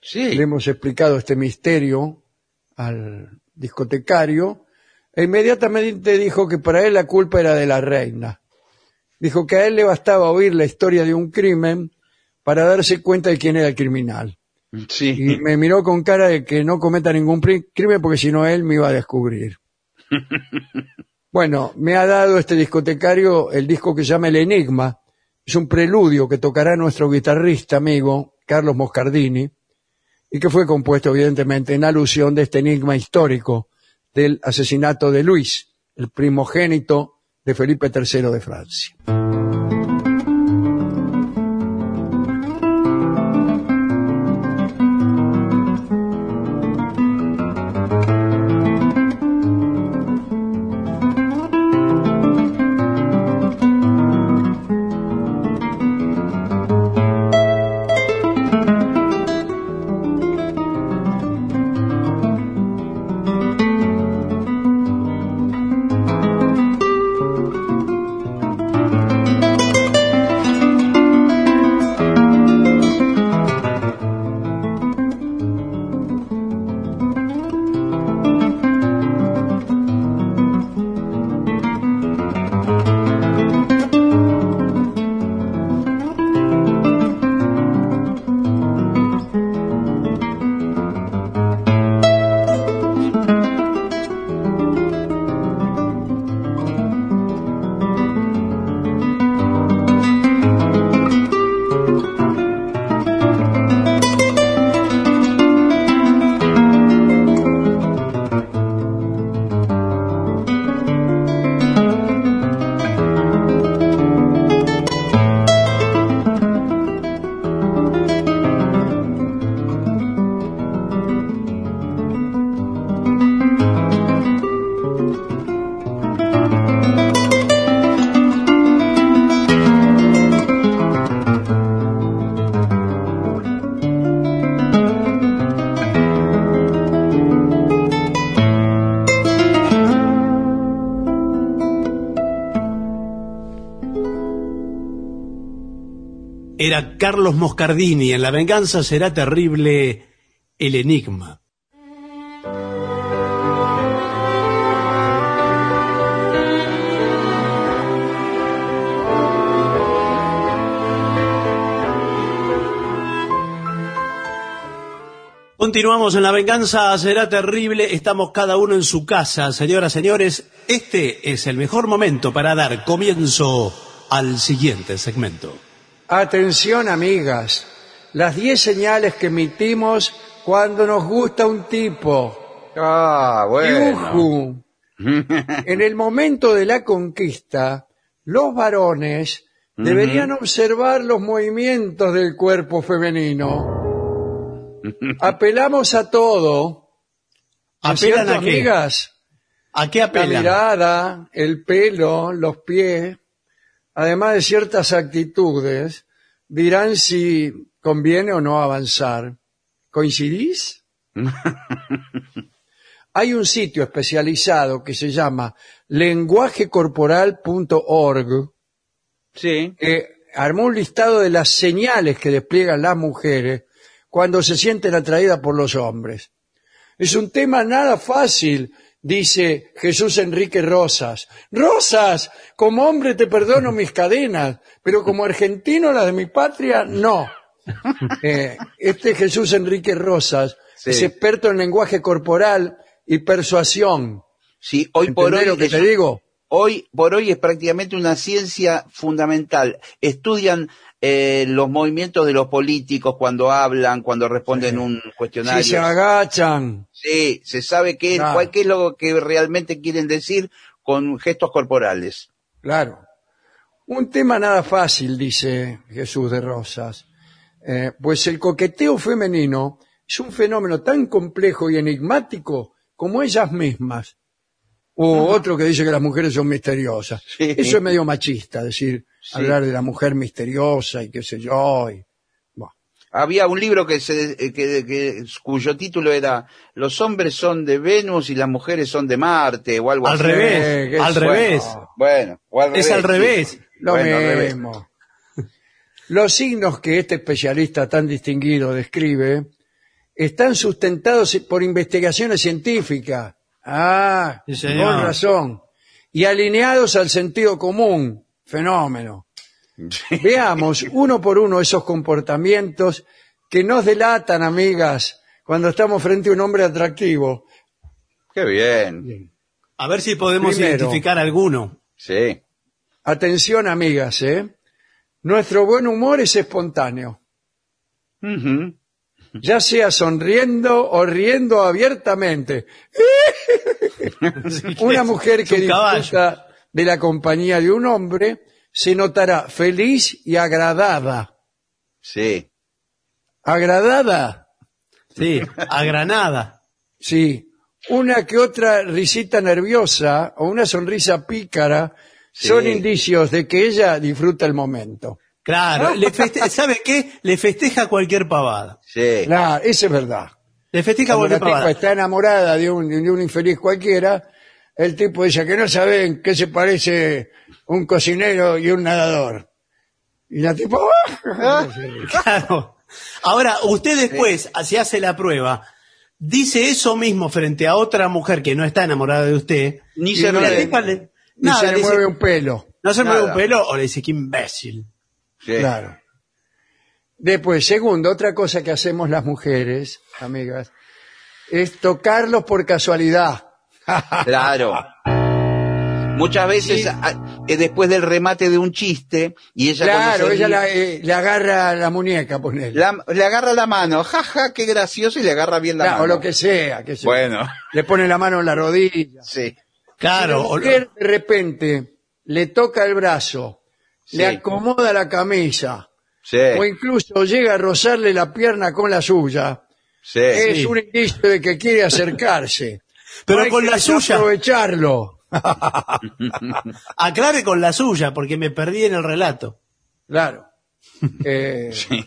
Sí. Le hemos explicado este misterio al discotecario e inmediatamente dijo que para él la culpa era de la reina. Dijo que a él le bastaba oír la historia de un crimen para darse cuenta de quién era el criminal. Sí. Y me miró con cara de que no cometa ningún pri- crimen porque si no él me iba a descubrir. Bueno, me ha dado este discotecario el disco que se llama El Enigma. Es un preludio que tocará nuestro guitarrista amigo Carlos Moscardini y que fue compuesto evidentemente en alusión de este enigma histórico del asesinato de Luis, el primogénito de Felipe tercero de Francia. Era Carlos Moscardini en La venganza será terrible, El Enigma. Continuamos en La venganza será terrible. Estamos cada uno en su casa, señoras, señores. Este es el mejor momento para dar comienzo al siguiente segmento. Atención, amigas, las diez señales que emitimos cuando nos gusta un tipo. Ah, bueno. Yujú. En el momento de la conquista, los varones deberían observar los movimientos del cuerpo femenino. Apelamos a todo. ¿No es ¿Apelan cierto, a qué? amigas? ¿A qué La apelan? mirada, el pelo, los pies, además de ciertas actitudes, dirán si conviene o no avanzar. ¿Coincidís? Hay un sitio especializado que se llama lenguaje corporal punto org Sí. que armó un listado de las señales que despliegan las mujeres cuando se sienten atraídas por los hombres. Es un tema nada fácil, dice Jesús Enrique Rosas. Rosas, como hombre te perdono mis cadenas, pero como argentino las de mi patria, no. Eh, este Jesús Enrique Rosas Sí. es experto en lenguaje corporal y persuasión. Sí, hoy por ¿Entendés hoy lo que es- te digo? Hoy por hoy es prácticamente una ciencia fundamental. Estudian eh, los movimientos de los políticos cuando hablan, cuando responden un cuestionario. Si se agachan. Sí, se sabe qué, Claro. cuál- qué es lo que realmente quieren decir con gestos corporales. Claro. Un tema nada fácil, dice Jesús de Rosas. Eh, pues el coqueteo femenino es un fenómeno tan complejo y enigmático como ellas mismas. O otro que dice que las mujeres son misteriosas. Sí. Eso es medio machista, decir, Sí. hablar de la mujer misteriosa y qué sé yo. Y, bueno. Había un libro que se, eh, que, que- cuyo título era Los hombres son de Venus y las mujeres son de Marte o algo Al así. revés, Eh, qué al bueno. revés. Bueno, o al Es revés, al sí. revés. Lo Bueno, al revés. mismo. Los signos que este especialista tan distinguido describe están sustentados por investigaciones científicas. Ah, Sí, señor. con razón. Y alineados al sentido común. Fenómeno. Veamos uno por uno esos comportamientos que nos delatan, amigas, cuando estamos frente a un hombre atractivo. Qué bien. A ver si podemos Primero. identificar alguno. Sí. Atención, amigas, ¿eh? Nuestro buen humor es espontáneo. Ujú. Ya sea sonriendo o riendo abiertamente. Una mujer Es que un caballo. disfruta de la compañía de un hombre se notará feliz y agradada. Sí. ¿Agradada? Sí, a Granada. Sí. Una que otra risita nerviosa o una sonrisa pícara Sí. son indicios de que ella disfruta el momento. Claro, le feste- ¿sabe qué? Le festeja cualquier pavada. Sí. Claro, eso es verdad. Le festeja Cuando la cualquier tipa pavada. está enamorada de un, de un infeliz cualquiera, el tipo dice que no saben qué se parece un cocinero y un nadador. Y la tipa... ¡ah! Claro. Ahora, usted después, si hace la prueba, dice eso mismo frente a otra mujer que no está enamorada de usted. Ni y se la ríe. tipa le- Y nada, se le le dice- mueve un pelo. no se mueve un Nada. pelo o le dice, qué imbécil. Sí. Claro. Después, segundo, otra cosa que hacemos las mujeres, amigas, es tocarlos por casualidad. Claro. Muchas veces a- eh, después del remate de un chiste y ella cuando Claro, se ella ríe, la, eh, le agarra la muñeca, ponele. la- le agarra la mano, jaja, qué gracioso, y le agarra bien la Claro, mano. o lo que sea, que sea. Bueno, Le pone la mano en la rodilla. sí. Claro. Si la o- mujer de repente le toca el brazo, Sí. le acomoda la camisa, Sí, o incluso llega a rozarle la pierna con la suya, sí. es Sí. un indicio de que quiere acercarse. Pero No hay con que la suya. aprovecharlo. Aclare con la suya, porque me perdí en el relato. Claro. Eh, Sí.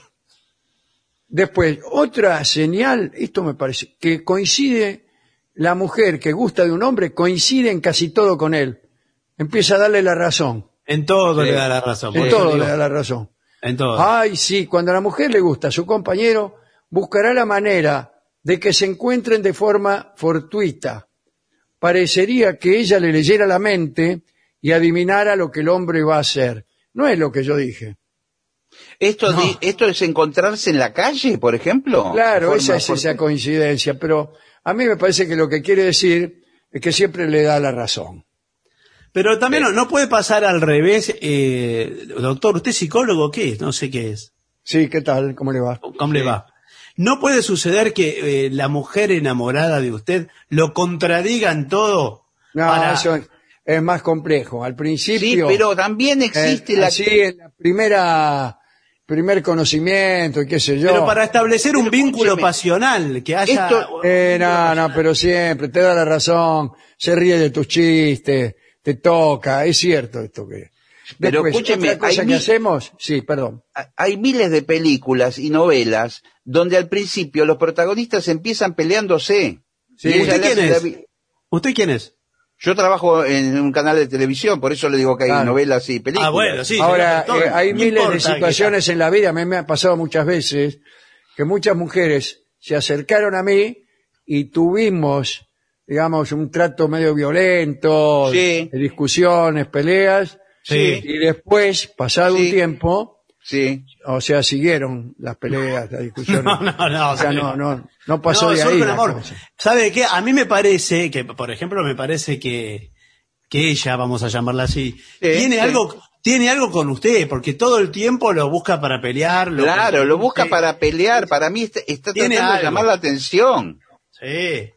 Después, otra señal, esto me parece, que coincide, la mujer que gusta de un hombre coincide en casi todo con él. Empieza a darle la razón. En todo Sí. le da la razón. por En eso todo digo, le da la razón. En todo. Ay, sí, cuando a la mujer le gusta a su compañero, buscará la manera de que se encuentren de forma fortuita. Parecería que ella le leyera la mente y adivinara lo que el hombre va a hacer. No es lo que yo dije. Esto, No. di- esto es encontrarse en la calle, por ejemplo. Claro, De esa forma es fortuita. esa coincidencia, pero a mí me parece que lo que quiere decir es que siempre le da la razón. Pero también no, no puede pasar al revés. Eh, doctor, ¿usted es psicólogo o qué es? No sé qué es. Sí, ¿qué tal? ¿Cómo le va? ¿Cómo le va? ¿No puede suceder que eh, la mujer enamorada de usted lo contradiga en todo? No, para- eso es, es más complejo. Al Sí, principio... pero también existe eh, la... así, en la primera... primer conocimiento y qué sé yo. Pero para establecer un Pero vínculo escúcheme, pasional, que haya... esto- Eh, no, no, pero siempre, te da la razón, se ríe de tus chistes, te toca, es cierto esto que... Pero Después, escúcheme, otra cosa hay que mi- hacemos, sí, perdón. Hay miles de películas y novelas donde al principio los protagonistas empiezan peleándose. Sí. Y ella ¿Usted le quién hace la es? vi- ¿Usted quién es? Yo trabajo en un canal de televisión, por eso le digo que hay Claro. novelas y películas. Ah, bueno, sí. Ahora, señor doctor, eh, hay no miles de importa situaciones en la vida, a mí me ha pasado muchas veces, que muchas mujeres se acercaron a mí y tuvimos, digamos, un trato medio violento, Sí. de discusiones, peleas, Sí. y después, pasado un Sí. tiempo, Sí. o sea, siguieron las peleas, las discusiones. No, no, no, O sea, señor. no, no, no pasó No, de solo ahí con la amor. cosa. ¿Sabe qué? A mí me parece que, por ejemplo, me parece que, que ella, vamos a llamarla así, tiene sí. algo, tiene algo con usted, porque todo el tiempo lo busca para pelear. Lo Claro, lo busca Sí. para pelear. Para mí está, está Tiene tratando de algo. llamar la atención. Sí.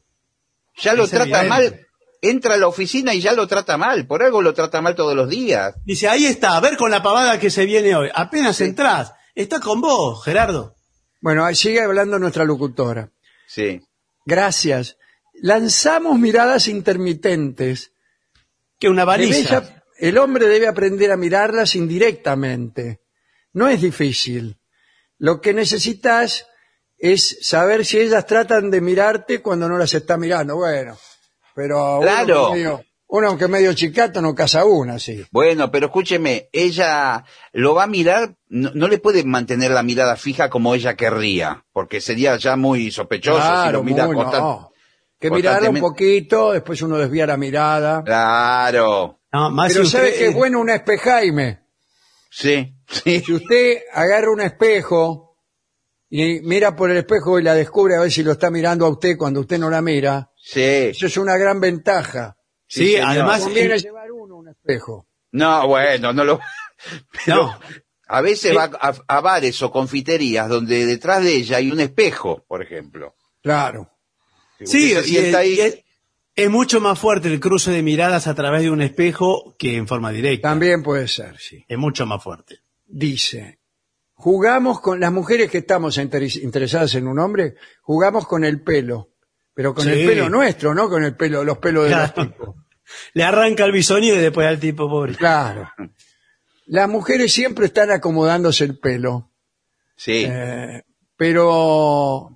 Ya lo Es trata evidente. mal. Entra a la oficina y ya lo trata mal. Por algo lo trata mal todos los días. Dice, ahí está, a ver con la pavada que se viene hoy. Apenas entrás, está con vos, Gerardo. Bueno, ahí sigue hablando nuestra locutora. Sí. Gracias. Lanzamos miradas intermitentes. Que una Debe baliza. ya- el hombre debe aprender a mirarlas indirectamente. No es difícil. Lo que necesitas es saber si ellas tratan de mirarte cuando no las está mirando. Bueno, pero uno Claro. medio, Uno, aunque medio chicato, no casa una, sí. Bueno, pero escúcheme, ella lo va a mirar, no, no le puede mantener la mirada fija como ella querría, porque sería ya muy sospechoso Claro, si lo mira muy, constan- no. Que mirarla un constantemente. poquito, después uno desvía la mirada. Claro, No, más Pero si ¿sabe usted- qué es bueno un espejaime? sí, sí. Si usted agarra un espejo y mira por el espejo y la descubre a ver si lo está mirando a usted cuando usted no la mira, Sí, eso es una gran ventaja. Sí, sí, señor. además... Conviene eh, llevar uno un espejo. No, bueno, no lo... Pero No. a veces va a, a bares o confiterías donde detrás de ella hay un espejo, por ejemplo. Claro. Si Sí, usted se y sienta es, ahí- y es- es mucho más fuerte el cruce de miradas a través de un espejo que en forma directa. También puede ser, sí. Es mucho más fuerte. Dice, jugamos con las mujeres que estamos inter- interesadas en un hombre, jugamos con el pelo, pero con Sí. el pelo nuestro, no con el pelo, los pelos de los Claro. tipos. Le arranca el bisonio y después al tipo pobre. Claro. Las mujeres siempre están acomodándose el pelo, Sí, eh, pero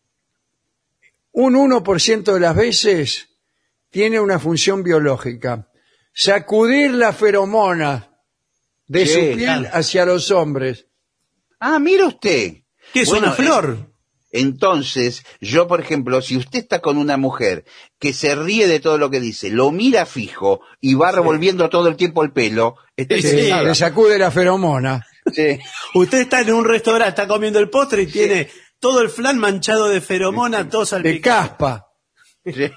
un uno por ciento de las veces tiene una función biológica. Sacudir la feromona de Sí, su piel claro. hacia los hombres. Ah, mira usted. ¿Qué es Bueno, una flor? eh, entonces, yo, por ejemplo, si usted está con una mujer que se ríe de todo lo que dice, lo mira fijo y va revolviendo todo el tiempo el pelo, está Sí, Sí, interesada. le sacude la feromona. Sí. Usted está en un restaurante, está comiendo el postre y tiene todo el flan manchado de feromona, todo De salpicado. caspa. Sí.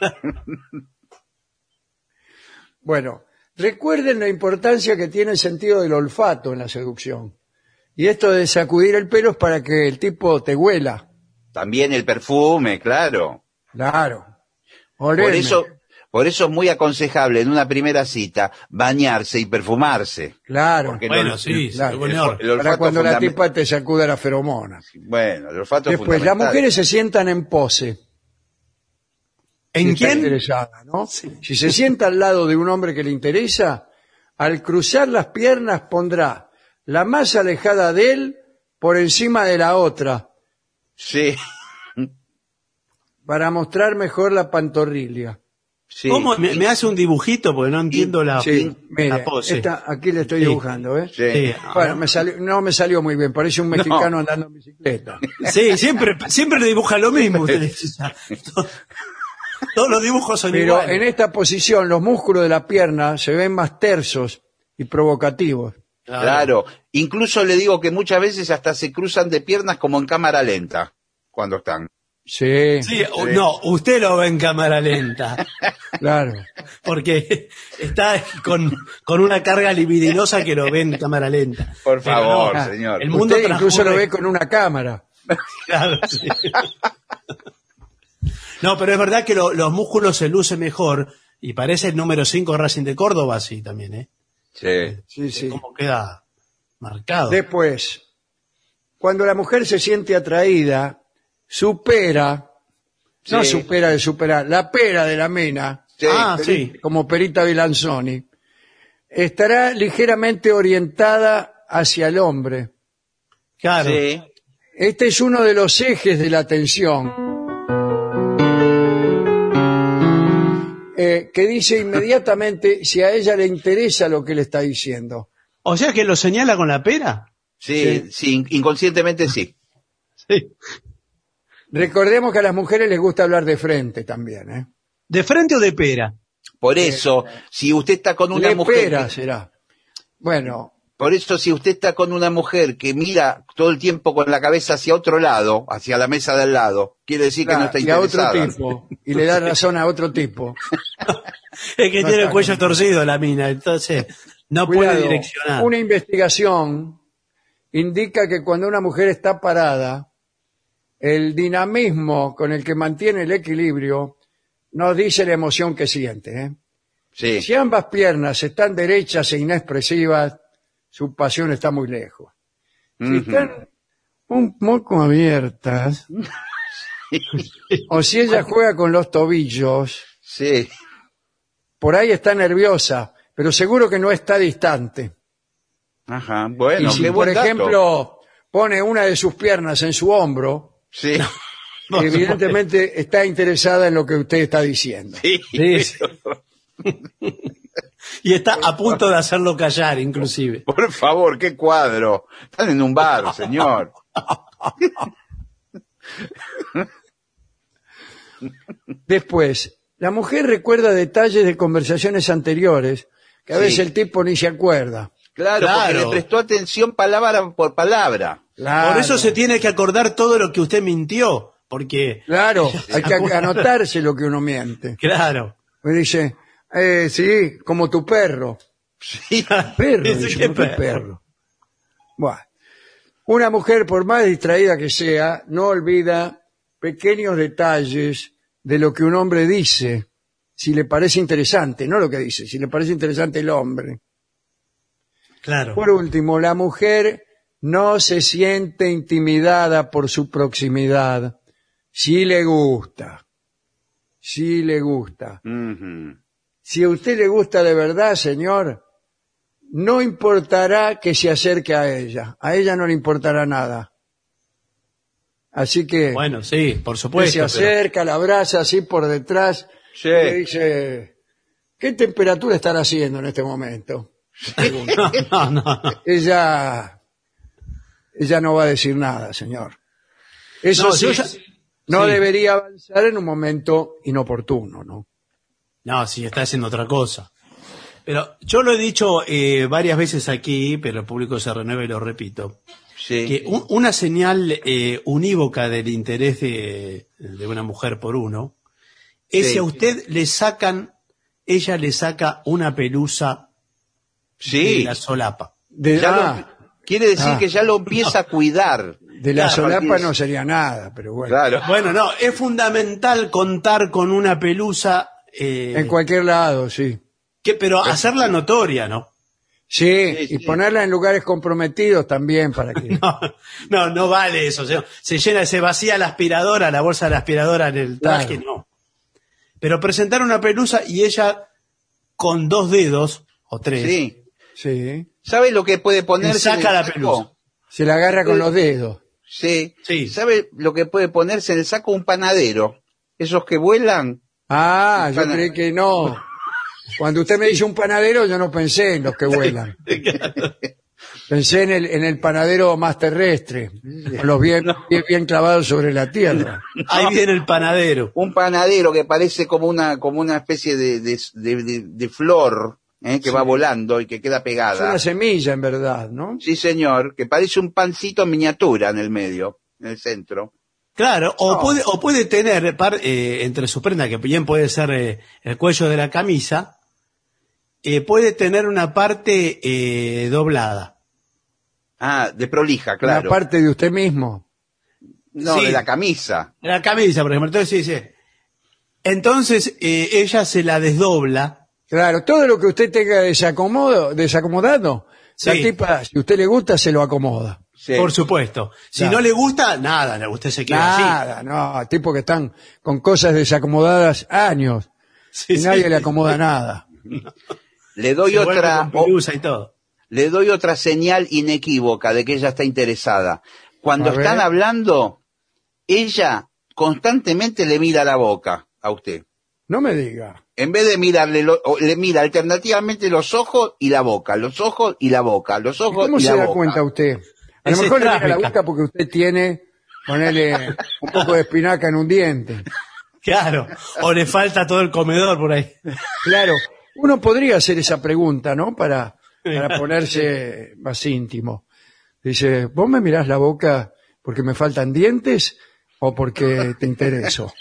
Bueno, recuerden la importancia que tiene el sentido del olfato en la seducción. Y esto de sacudir el pelo es para que el tipo te huela. También el perfume, claro. Claro. Por Olerme. eso, por eso es muy aconsejable en una primera cita bañarse y perfumarse. Claro. Porque Bueno, el- sí, claro, sí, el- señor. el olfato Para cuando la fundament- tipa te sacuda la feromona. Bueno, el olfato es Después, las fundamental. mujeres se sientan en pose. ¿En Si está quién? interesada, ¿no? Si se sienta al lado de un hombre que le interesa, al cruzar las piernas pondrá la más alejada de él por encima de la otra Sí, para mostrar mejor la pantorrilla. sí. ¿Cómo? ¿Me, me hace un dibujito? Porque no entiendo la, Sí, mire, la pose. esta- aquí le estoy Sí. dibujando, ¿eh? Sí. Sí, Bueno, me salió- no me salió muy bien, parece un mexicano andando en bicicleta. sí, siempre, siempre le dibuja lo mismo. usted. Todos los dibujos son Pero iguales. en esta posición los músculos de la pierna se ven más tersos y provocativos. Claro. Incluso le digo que muchas veces hasta se cruzan de piernas como en cámara lenta cuando están. Sí, Sí, o- no, usted lo ve en cámara lenta, claro. porque está con, con una carga libidinosa que lo ve en cámara lenta. Por Pero favor, no, señor. El mundo Usted incluso lo transcurre- ve con una cámara. Claro, sí. No, pero es verdad que lo- los músculos se lucen mejor y parece el número cinco Racing de Córdoba así también, ¿eh? Sí. Sí, sí. Como queda marcado. Después, cuando la mujer se siente atraída, supera, no Sí. supera de superar, la pera de la mena, Sí. Ah, sí. como Perita Vilanzoni, estará ligeramente orientada hacia el hombre. Claro. Sí. Este es uno de los ejes de la atención, eh, que dice inmediatamente si a ella le interesa lo que le está diciendo. O sea que lo señala con la pera. Sí, sí, inconscientemente sí. Sí. Recordemos que a las mujeres les gusta hablar de frente también, ¿eh? ¿De frente o de pera? Por eso, si usted está con una Le mujer, pera será. Bueno, por eso si usted está con una mujer que mira todo el tiempo con la cabeza hacia otro lado, hacia la mesa del lado, quiere decir que no está y a otro interesada. tipo, y le da razón a otro tipo. Es que No tiene el está cuello bien. torcido la mina, entonces no Cuidado, puede direccionar. una investigación indica que cuando una mujer está parada, el dinamismo con el que mantiene el equilibrio nos dice la emoción que siente, ¿eh? Sí. Si ambas piernas están derechas e inexpresivas, su pasión está muy lejos. Si Ujú. están un poco abiertas, o si ella juega con los tobillos, Sí. por ahí está nerviosa, pero seguro que no está distante. Ajá. Bueno, y si, qué por buen dato. ejemplo, pone una de sus piernas en su hombro, Sí. No, evidentemente está interesada en lo que usted está diciendo. Sí. Sí, sí. Y está a punto de hacerlo callar, inclusive. Por favor, qué cuadro. Están en un bar, señor. Después, la mujer recuerda detalles de conversaciones anteriores que a Sí. veces el tipo ni se acuerda. Claro, porque Claro. le prestó atención palabra por palabra. Claro, Por eso se tiene que acordar todo lo que usted mintió, porque, Claro, hay que anotarse lo que uno miente. claro. Me dice, eh, sí, como tu perro. Sí. Perro, Dice, dice, ¿qué como tu perro? perro. Bueno, una mujer, por más distraída que sea, no olvida pequeños detalles de lo que un hombre dice, si le parece interesante, no lo que dice, si le parece interesante el hombre. Claro. Por último, la mujer no se siente intimidada por su proximidad. Sí le gusta. Sí le gusta. Ujú. Si a usted le gusta de verdad, señor, no importará que se acerque a ella. A ella no le importará nada. Así que Bueno, sí, por usted supuesto. se pero- acerca, la abraza así por detrás Sí. y le dice, ¿qué temperatura estará haciendo en este momento? No, no, no, no. Ella, ella no va a decir nada, señor. Eso No, sí, yo ya- no sí. debería avanzar en un momento inoportuno, ¿no? No, sí, está haciendo otra cosa. Pero yo lo he dicho eh, varias veces aquí, pero el público se renueva y lo repito. Sí. Que un- una señal eh, unívoca del interés de, de una mujer por uno es Sí. si a usted le sacan, ella le saca una pelusa de Sí. la solapa. De, Ya lo- ah, quiere decir Ah. que ya lo empieza a cuidar. de la Claro, solapa porque- no sería nada, pero bueno. Claro. Bueno, no, es fundamental contar con una pelusa, eh, En cualquier lado, sí. que, pero hacerla notoria, ¿no? Sí, Sí, y sí. ponerla en lugares comprometidos también para que... No, no, no vale eso. Se, se llena, se vacía la aspiradora, la bolsa de la aspiradora en el traje, Claro. no. Pero presentar una pelusa y ella con dos dedos o tres Sí. Sí, ¿Sabe lo que puede ponerse? saca en el la saco? pelusa. se la agarra con los dedos. Sí. Sí. ¿Sabe lo que puede ponerse en el saco? Un panadero. Esos que vuelan. Ah, Un yo pana- creí que no. Cuando usted me dice un panadero, yo no pensé en los que vuelan. Pensé en el, en el panadero más terrestre, con los bien, bien, bien clavados sobre la tierra. Ahí viene el panadero. Un panadero que parece como una, como una especie de, de, de, de- de flor, ¿eh? que va volando y que queda Es pegada. una semilla, en verdad, ¿no? Sí, señor, que parece un pancito en miniatura en el medio, en el centro. Claro, o, No. puede, o puede tener par- eh, entre su prenda, que bien puede ser eh, el cuello de la camisa, eh, puede tener una parte eh, doblada. Ah, de prolija, claro. La parte de usted mismo. No, Sí. de la camisa. La camisa, por ejemplo. Entonces dice, entonces eh, ella se la desdobla. Claro, todo lo que usted tenga desacomodo, desacomodado, la Sí. tipa, si a usted le gusta, se lo acomoda. Sí. Por supuesto. Si Claro. no le gusta, nada, usted se queda así. Nada, no, tipos que están con cosas desacomodadas años Sí, y sí. nadie le acomoda nada. Le doy Se vuelve otra, con pelusa y todo. le doy otra señal inequívoca de que ella está interesada. Cuando A ver. están hablando, ella constantemente le mira la boca a usted. No me diga. En vez de mirarle, lo- o le mira alternativamente los ojos y la boca, los ojos y la boca, los ¿Y ojos ¿Cómo y se la da boca. cuenta usted? A lo Es mejor le mira la estrábica. boca porque usted tiene, ponele un poco de espinaca en un diente. Claro. O le falta todo el comedor por ahí. Claro, uno podría hacer esa pregunta, ¿no? Para, para ponerse más íntimo. Dice, ¿vos me mirás la boca porque me faltan dientes o porque te intereso?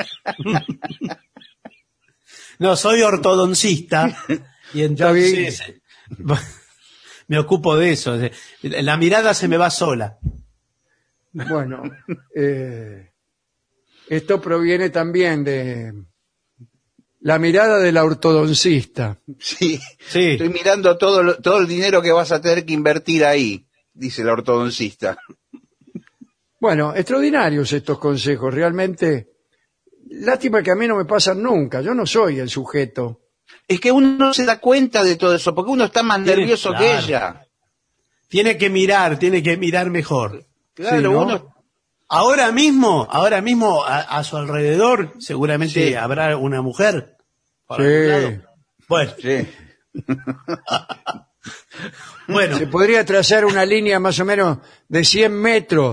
No, soy ortodoncista y entonces me ocupo de eso. La mirada se me va sola. Bueno, eh, esto proviene también de la mirada de la ortodoncista. Sí. Sí. Estoy mirando todo, lo- todo el dinero que vas a tener que invertir ahí, dice la ortodoncista. Bueno, extraordinarios estos consejos, realmente. Lástima que a mí no me pasan nunca, yo no soy el sujeto. Es que uno no se da cuenta de todo eso, porque uno está más Tiene- nervioso que claro. ella. Tiene que mirar, tiene que mirar mejor. Claro, Sí, ¿no? uno... Ahora mismo, ahora mismo a, a su alrededor seguramente Sí. habrá una mujer. Por Sí. algún lado. Bueno. Sí. Bueno. Se podría trazar una línea más o menos de cien metros.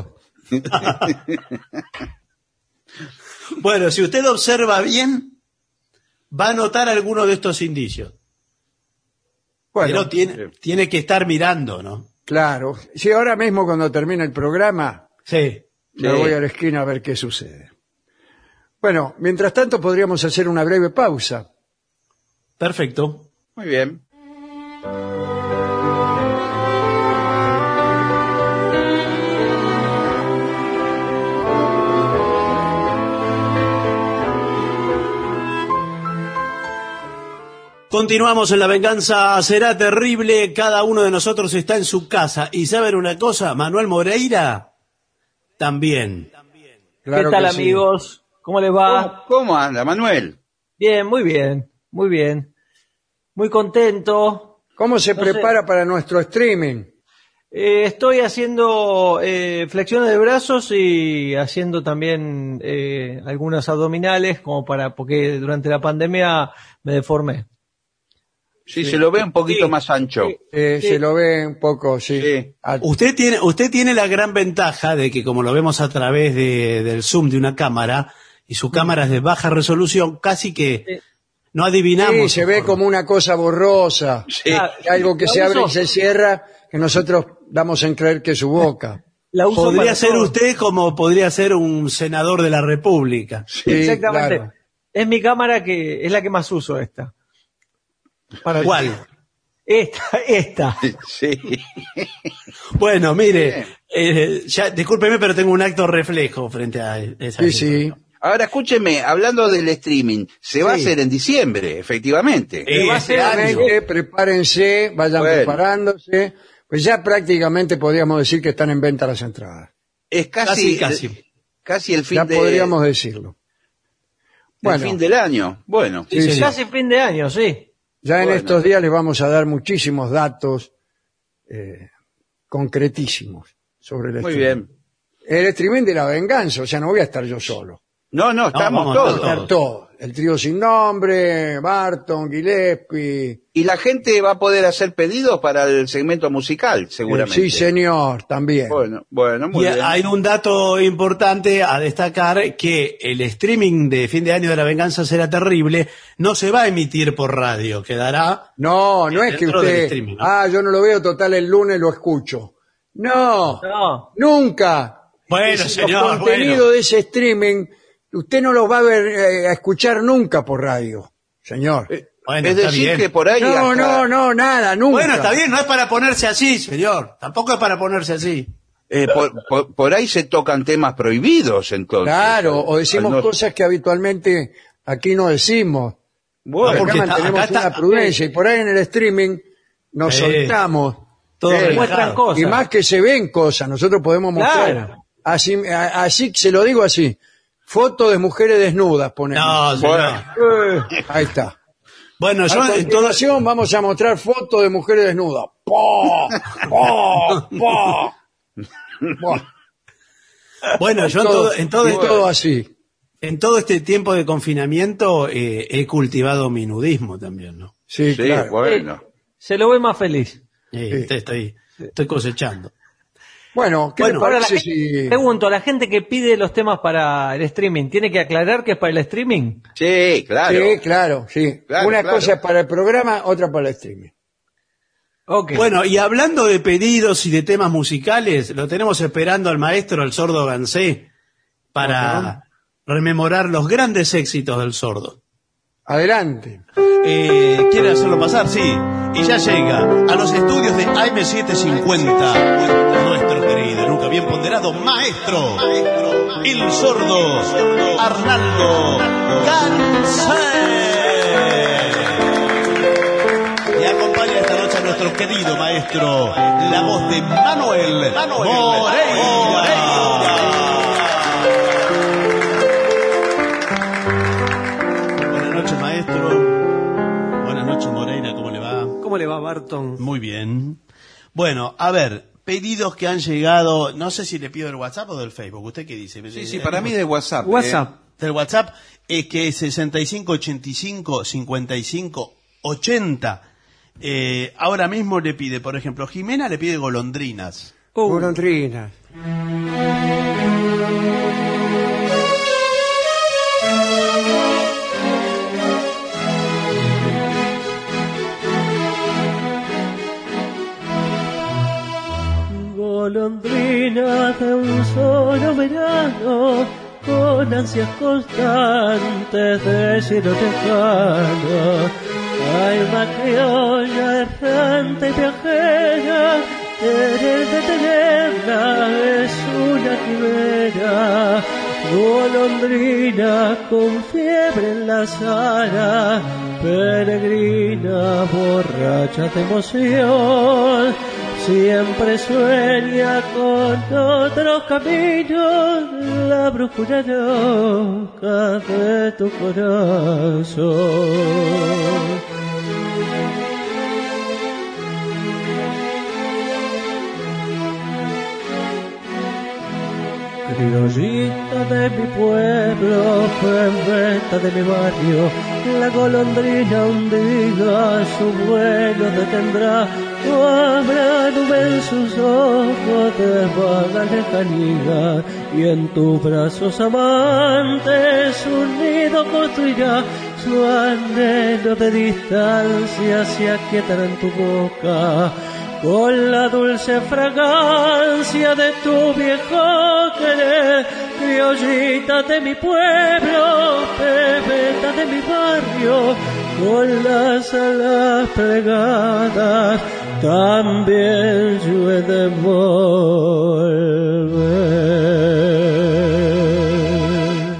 Bueno, si usted observa bien, va a notar algunos de estos indicios. Bueno, Pero tiene, tiene que estar mirando, ¿no? claro. Si ahora mismo cuando termine el programa Sí. me Sí. voy a la esquina a ver qué sucede. Bueno, mientras tanto podríamos hacer una breve pausa. Perfecto. Muy bien. Continuamos en La Venganza Será Terrible. Cada uno de nosotros está en su casa. ¿Y saben una cosa? Manuel Moreira también. Claro ¿Qué tal, que sí. amigos? ¿Cómo les ¿Cómo, va? cómo anda, Manuel? Bien, muy bien, muy bien. Muy contento. ¿Cómo se No sé. prepara para nuestro streaming? Eh, estoy haciendo eh, flexiones de brazos y haciendo también eh, algunas abdominales, como para, porque durante la pandemia me deformé. Sí, se lo ve un poquito Sí. más ancho. Sí. Eh, Sí. Se lo ve un poco, sí. Sí. Ah, Usted tiene, usted tiene la gran ventaja de que como lo vemos a través de, del zoom de una cámara, y su cámara es de baja resolución, casi que Sí. no adivinamos. sí, se su ve forma. como una cosa borrosa. Sí. Ah, Algo que la se abre y uso- se cierra, que nosotros damos en creer que es su boca. La uso Podría para ser todo. usted como podría ser un senador de la República. Sí, Exactamente. claro. Es mi cámara que es la que más uso esta. ¿Para cuál? Esta, esta. Sí. Bueno, mire, Bien. eh, ya, discúlpeme, pero tengo un acto reflejo frente a esa Sí, situación. sí. Ahora escúcheme, hablando del streaming, se va a Sí. hacer en diciembre, efectivamente. Eh, va a este ser año. Realmente, prepárense, vayan Bueno. preparándose. Pues ya prácticamente podríamos decir que están en venta las entradas. Es casi, Casi, casi. casi el fin Ya de, podríamos decirlo. el Bueno, fin del año. Bueno, sí, sí. Casi fin de año, sí. Ya en Bueno. estos días les vamos a dar muchísimos datos eh, concretísimos sobre el muy streaming. bien. El streaming de la venganza, o sea, no voy a estar yo solo. No, no, estamos vamos a todos. estar Estar todo. El trío sin nombre, Barton, Gillespie. Y la gente va a poder hacer pedidos para el segmento musical, eh, seguramente. sí, señor, también. Bueno, bueno, muy Y bien. hay un dato importante a destacar, que el streaming de fin de año de La Venganza Será Terrible no se va a emitir por radio, quedará... No, no es que Dentro del usted, streaming, ¿no? ah, yo no lo veo, total, el lunes lo escucho. No, No. nunca. Bueno, Es- señor, Los contenidos bueno. de ese streaming, usted no los va a ver, eh, a escuchar nunca por radio, señor. Bueno, es está decir, bien. que por ahí no, hasta- no, no, nada, nunca. Bueno, está bien, no es para ponerse así, señor. Tampoco es para ponerse así. eh, por, por- por ahí se tocan temas prohibidos, entonces. Claro, o decimos Al no- cosas que habitualmente aquí no decimos. Bueno, Acá porque está- mantenemos acá está- una prudencia y por ahí en el streaming nos Sí. soltamos. Todo Sí. relajado. Muestran cosas. Y más que se ven cosas, nosotros podemos mostrar. Claro. Así, a- así se lo digo así. Fotos de mujeres desnudas, ponemos. No, señor. Bueno. Eh, Ahí está. Bueno, A yo en todo... continuación vamos a mostrar fotos de mujeres desnudas. ¡Po! ¡Po! ¡Po! Buah, Bueno, yo en todo, todo, en todo, y todo así. en todo este tiempo de confinamiento eh, he cultivado mi nudismo también, ¿no? Sí, sí, claro. bueno. se lo ve más feliz. Eh, estoy, estoy, estoy cosechando. Bueno, ¿qué Bueno, le Ahora, la parece gente- si... pregunto, la gente que pide los temas para el streaming, ¿tiene que aclarar que es para el streaming? Sí, claro. Sí, claro, sí. Claro, Una claro. cosa es para el programa, otra para el streaming. Ok. Bueno, y hablando de pedidos y de temas musicales, lo tenemos esperando al maestro, el sordo Gansé, para rememorar los grandes éxitos del sordo. Adelante. Eh, ¿Quiere hacerlo pasar? Sí. Y ya llega a los estudios de A M setecientos cincuenta nuestro querido, nunca bien ponderado maestro, el sordo Arnaldo Gansé. Y acompaña esta noche a nuestro querido maestro, la voz de Manuel, Manuel Moreira. Buenas noches, maestro. Buenas noches, Moreira, ¿cómo le va? ¿Cómo le va, Barton? Muy bien. Bueno, a ver, pedidos que han llegado, no sé si le pido del WhatsApp o del Facebook. ¿Usted qué dice? Sí, sí, para mí de WhatsApp. WhatsApp. Del WhatsApp, es que es sesenta y cinco ochenta y cinco cincuenta y cinco ochenta. Eh, ahora mismo le pide, por ejemplo, Jimena le pide golondrinas. Uh. Golondrinas. Golondrinas de un solo verano, con ansias constantes de cielo lejano. Alma criolla, errante y viajera, querer detenerla es una quimera. Golondrina con fiebre en la sala, peregrina, borracha de emoción, siempre sueña con otros caminos, la brújula loca de tu corazón. Criollita de mi pueblo, ferventa de mi barrio, la golondrina un día su vuelo detendrá. No habrá nube en sus ojos de vaga lejanía, y en tus brazos amantes un nido construirá. Su anhelo de distancia se aquietará en tu boca, con la dulce fragancia de tu viejo querer. Criollita de mi pueblo, pebeta de mi barrio, con las alas plegadas, también yo he de volver.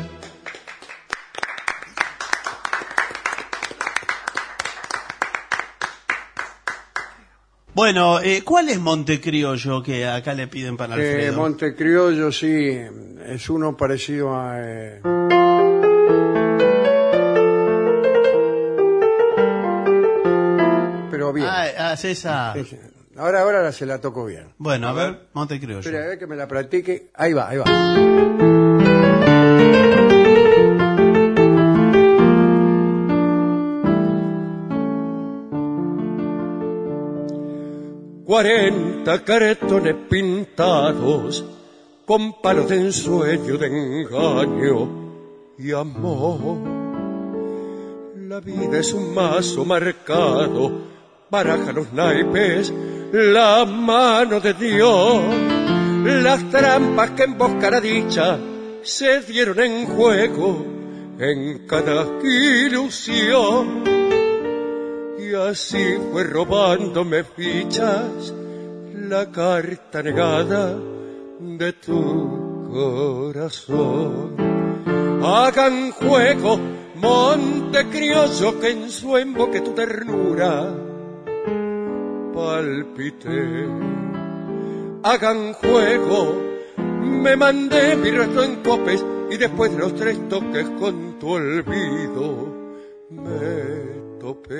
Bueno, eh, ¿cuál es Montecriollo que acá le piden para Alfredo? Eh, Montecriollo, sí, es uno parecido a... Eh... Pero bien. Ah, ah, es esa. Sí, sí. Ahora, ahora se la toco bien. Bueno, a ver, Montecriollo. Espera, a ver que me la practique. Ahí va, ahí va. Cuarenta cartones pintados con palos de ensueño, de engaño y amor. La vida es un mazo marcado, baraja los naipes, la mano de Dios. Las trampas que emboscan a dicha se dieron en juego en cada ilusión. Y así fue robándome fichas la carta negada de tu corazón. Hagan juego, Montecriollo, que en su emboque tu ternura palpité. Hagan juego, me mandé mi resto en copes y después de los tres toques con tu olvido me topé.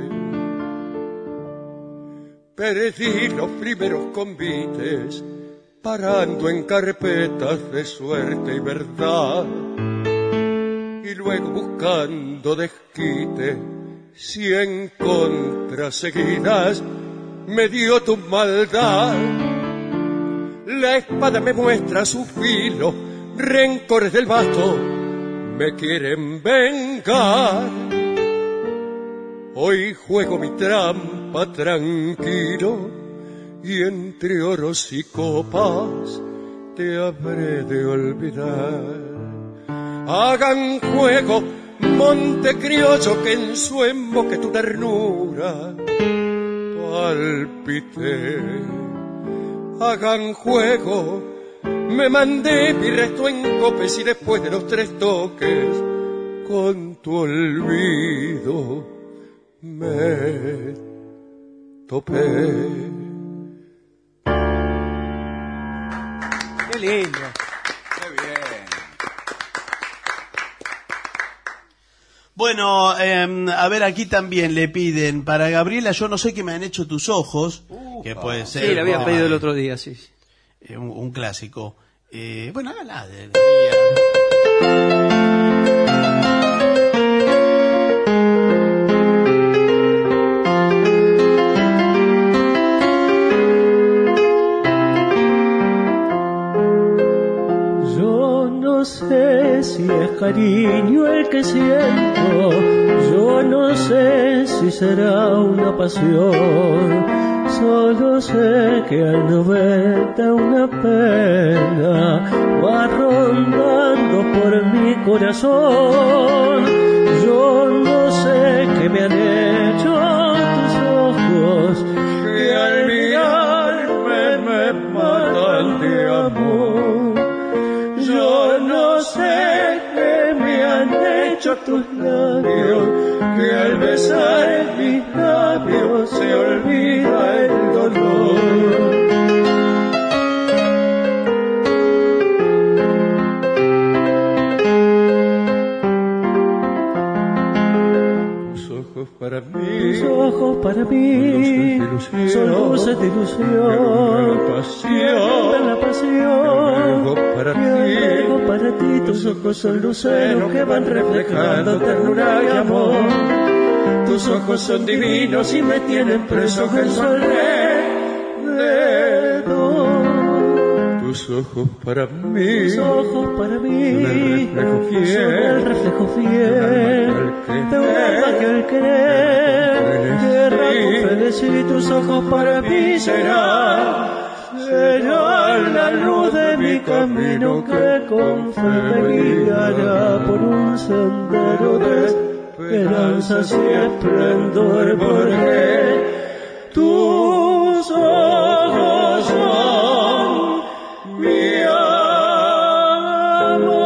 Perdí los primeros convites parando en carpetas de suerte y verdad, y luego buscando desquite cien contras seguidas me dio tu maldad. La espada me muestra su filo, rencores del vasto me quieren vengar. Hoy juego mi trampa tranquilo y entre oros y copas te habré de olvidar. Hagan juego, Montecriollo, que en su emboque tu ternura palpité. Hagan juego, me mandé mi resto en copes y después de los tres toques con tu olvido me topé. Qué lindo. Qué bien. Bueno, eh, a ver, aquí también le piden para Gabriela, yo no sé qué me han hecho tus ojos, uh, que puede ser. Sí, la había bueno, pedido el otro día, sí. eh, un, un clásico. Eh, bueno, hágala. De, de, cariño el que siento. Yo no sé si será una pasión, solo sé que al no verte una pena va rondando por mi corazón. Yo no sé qué me han hecho tus ojos, que al mirarme me matan de amor. Yo no sé qué me han hecho tus labios, que al besar mis labios se olvida el dolor. Para mí, tus ojos para mí son luces de ilusión, pasión, la pasión, para ti, para ti, tus ojos son luceros que van reflejando ternura y amor. Tus ojos son divinos y me tienen preso en su alrededor. Tus ojos para mí, tus ojos para mí, son el reflejo fiel de un alma que al querer tierra con felicidad. Tus ojos para mí serán, serán la luz de mi camino que con fe me guiará por un sendero de esperanzas y esplendor, porque tus ojos son mi amor.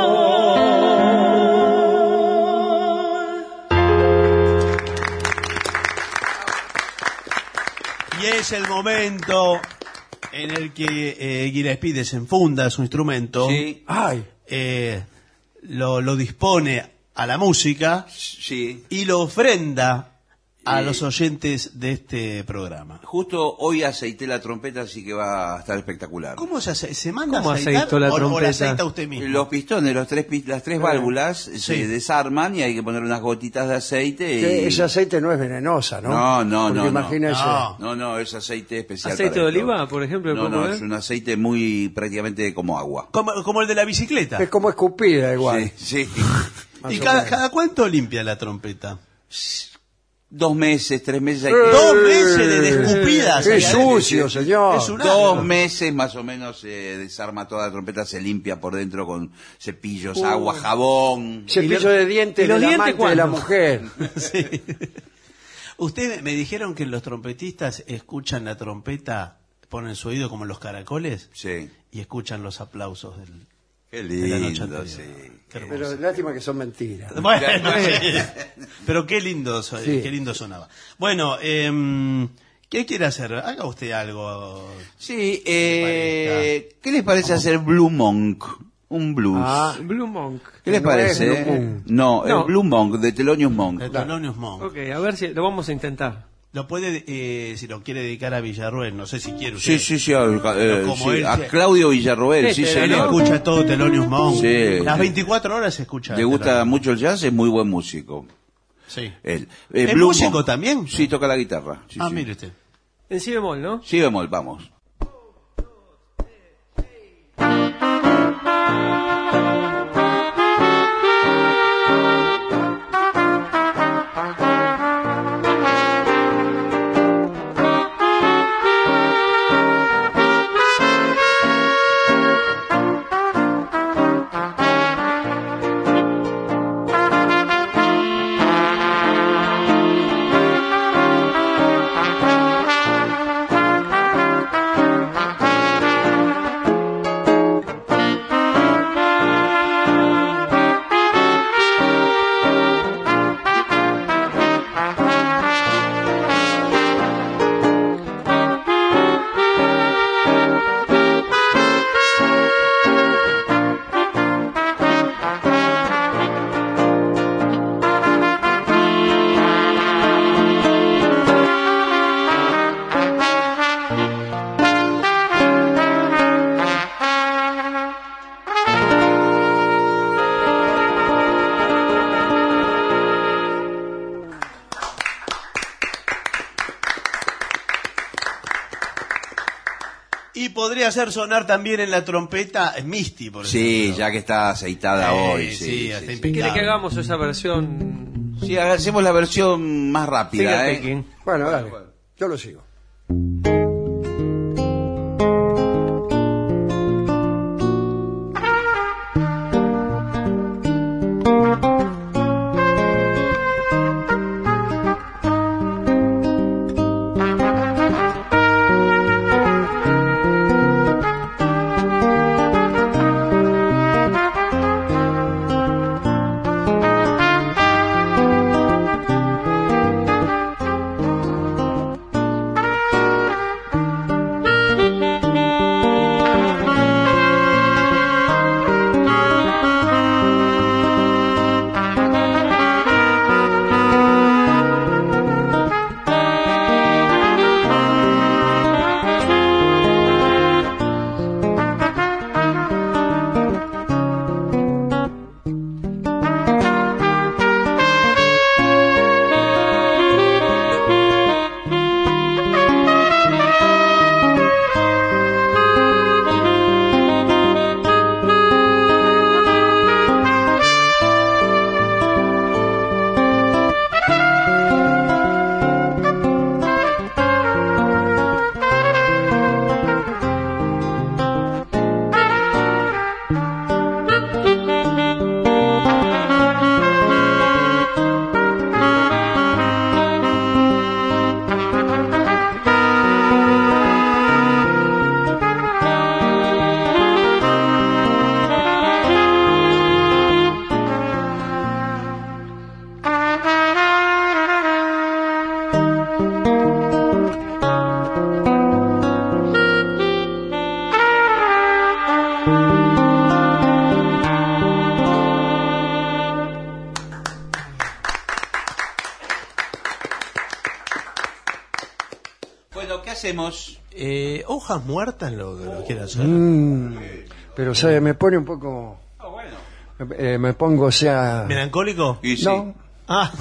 Y es el momento en el que eh, Gillespie desenfunda su instrumento, Sí. Ay, eh, lo, lo dispone a la música Sí. y lo ofrenda a Eh, los oyentes de este programa. Justo hoy aceité la trompeta, así que va a estar espectacular. ¿Cómo se hace? ¿Se manda ¿Cómo a aceitar aceitó la o- o, la trompeta? aceita usted mismo? Los pistones, los tres, pi- las tres válvulas se desarman y hay que poner unas gotitas de aceite. que Y... ese aceite no es venenosa, ¿no? No, no, Porque no, no. imagínese. No. No, no, es aceite especial. ¿Aceite para de esto. oliva, por ejemplo? No, ¿puedo no, ver? es un aceite muy prácticamente como agua. Como, como el de la bicicleta. Es como escupida igual. Sí, sí. más ¿Y o cada, menos. cada cuánto limpia la trompeta? Dos meses, tres meses hay Eh, que... Dos meses de escupidas. ¡Qué ahí adentro. sucio, señor! Es un Dos asco. meses más o menos se desarma toda la trompeta, se limpia por dentro con cepillos, Uh. agua, jabón. Cepillo de dientes ¿Y los del dientes amante de la cuándo? mujer. Sí. Usted me dijeron que los trompetistas escuchan la trompeta, ponen su oído como los caracoles Sí. y escuchan los aplausos del, Qué de la noche lindo, anterior. sí. Qué hermoso. Pero lástima que son mentiras. Bueno, sí. Pero qué lindo, so- Sí. qué lindo sonaba. Bueno, em, ¿qué quiere hacer? Haga usted algo. Sí, eh, ¿qué les parece hacer Blue Monk? Un blues. Ah, Blue Monk. ¿Qué les no es parece? Blue eh? Moon. No, No. es Blue Monk, de Thelonious Monk. De Thelonious Monk. Ok, a ver si lo vamos a intentar. Lo puede, eh, si lo quiere dedicar a Villarroel, no sé si quiere usted. Sí, sí, sí, a, eh, como sí, él a se- Claudio Villarroel, sí, Este, Él señor. escucha todo Thelonious Monk. Sí. Las veinticuatro horas se escucha. Le gusta Thelonious Monk. mucho el jazz, es muy buen músico. Sí. Él. Eh, ¿Es Blue músico Monk. también? Sí, toca la guitarra. Sí, ah, sí. mire usted. En si bemol, ¿no? Sí, bemol, vamos. Y podría hacer sonar también en la trompeta Misty, por ejemplo. Sí, ya que está aceitada Eh, hoy. sí, Sí, hasta sí, sí. ¿Quiere que hagamos esa versión? Sí, hacemos la versión más rápida. Sigue ¿eh? Tekin. Bueno, dale, yo lo sigo. Bueno, ¿qué hacemos? Eh, hojas muertas lo que lo quiera hacer. Mm, pero, ¿sabe? Me pone un poco... Ah, bueno. eh, me pongo, o sea... ¿Melancólico? Y sí. No, Ah,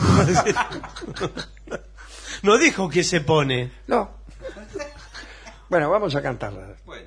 no dijo que se pone. no. Bueno, vamos a cantarla. Bueno.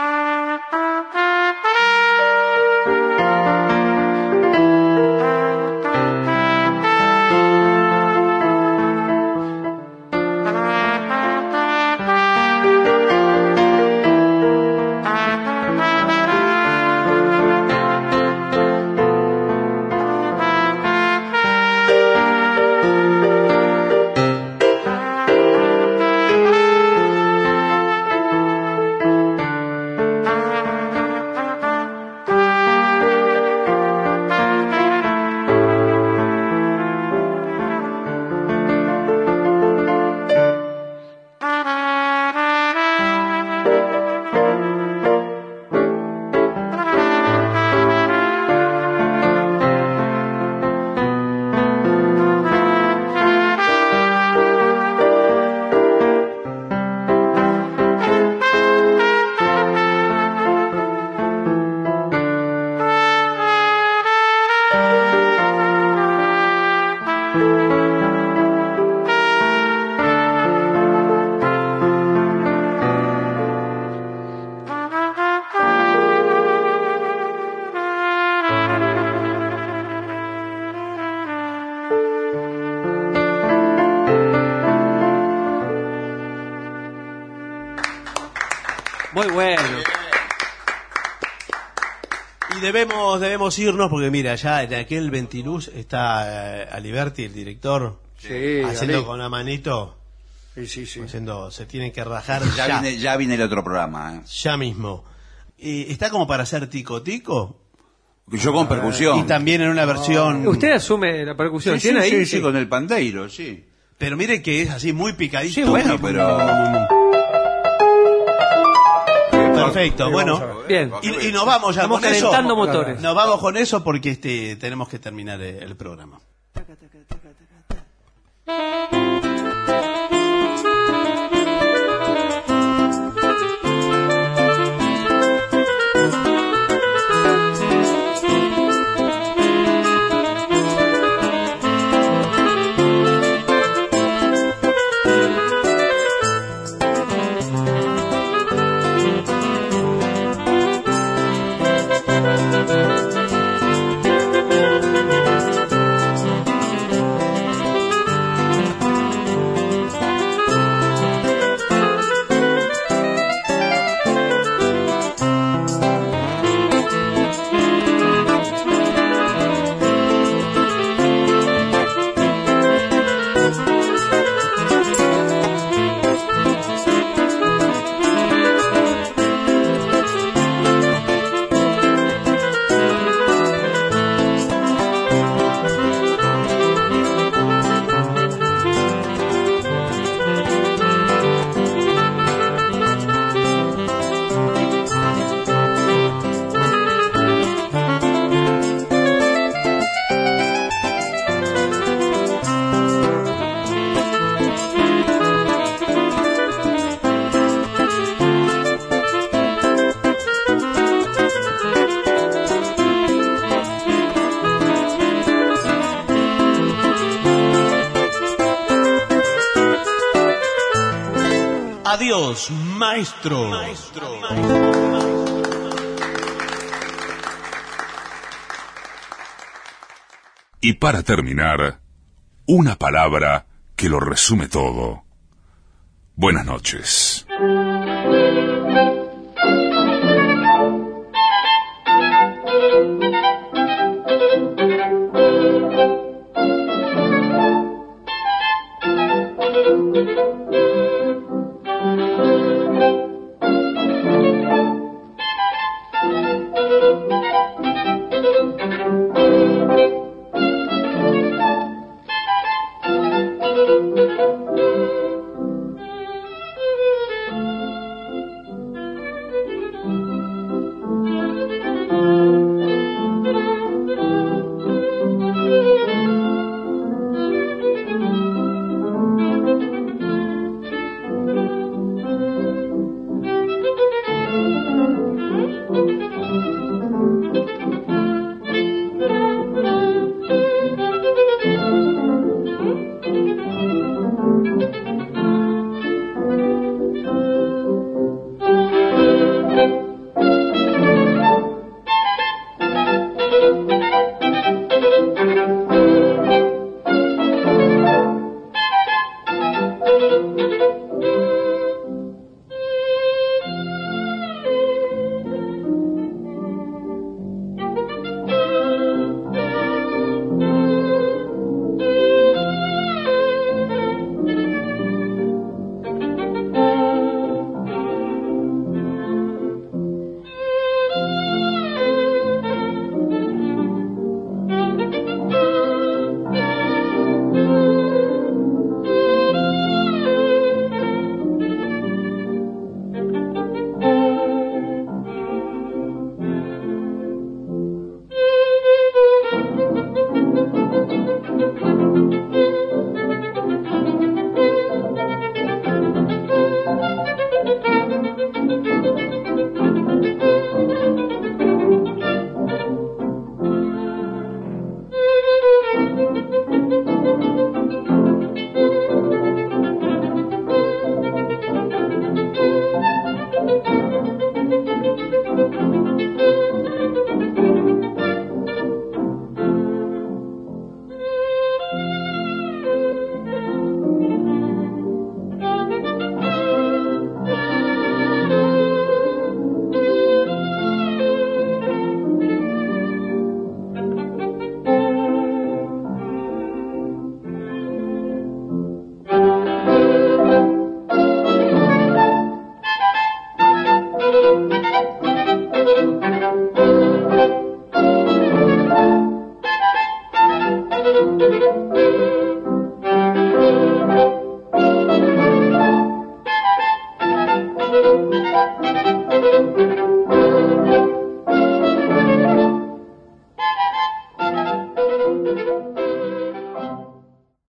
Muy bueno. Y debemos debemos irnos porque mira, ya en aquel Ventiluz está eh, Aliberti, el director, Sí, haciendo Ali. con una manito, Sí, sí, sí. haciendo, se tienen que rajar Ya, ya, Viene, ya viene el otro programa. ¿eh? ya mismo. Y está como para hacer tico tico Yo con percusión. y también en una versión. Usted asume la percusión. Sí, sí, ¿Tiene ahí? sí, sí, con el pandeiro, sí. Pero mire que es así muy picadito. Sí, bueno, pero- Perfecto, Ahí bueno. vamos a ver. Bien. Y, y nos vamos ya Estamos con eso. calentando motores. Nos vamos con eso porque este tenemos que terminar el, el programa. Adiós, maestro. maestro. Y para terminar, una palabra que lo resume todo. Buenas noches. Thank you.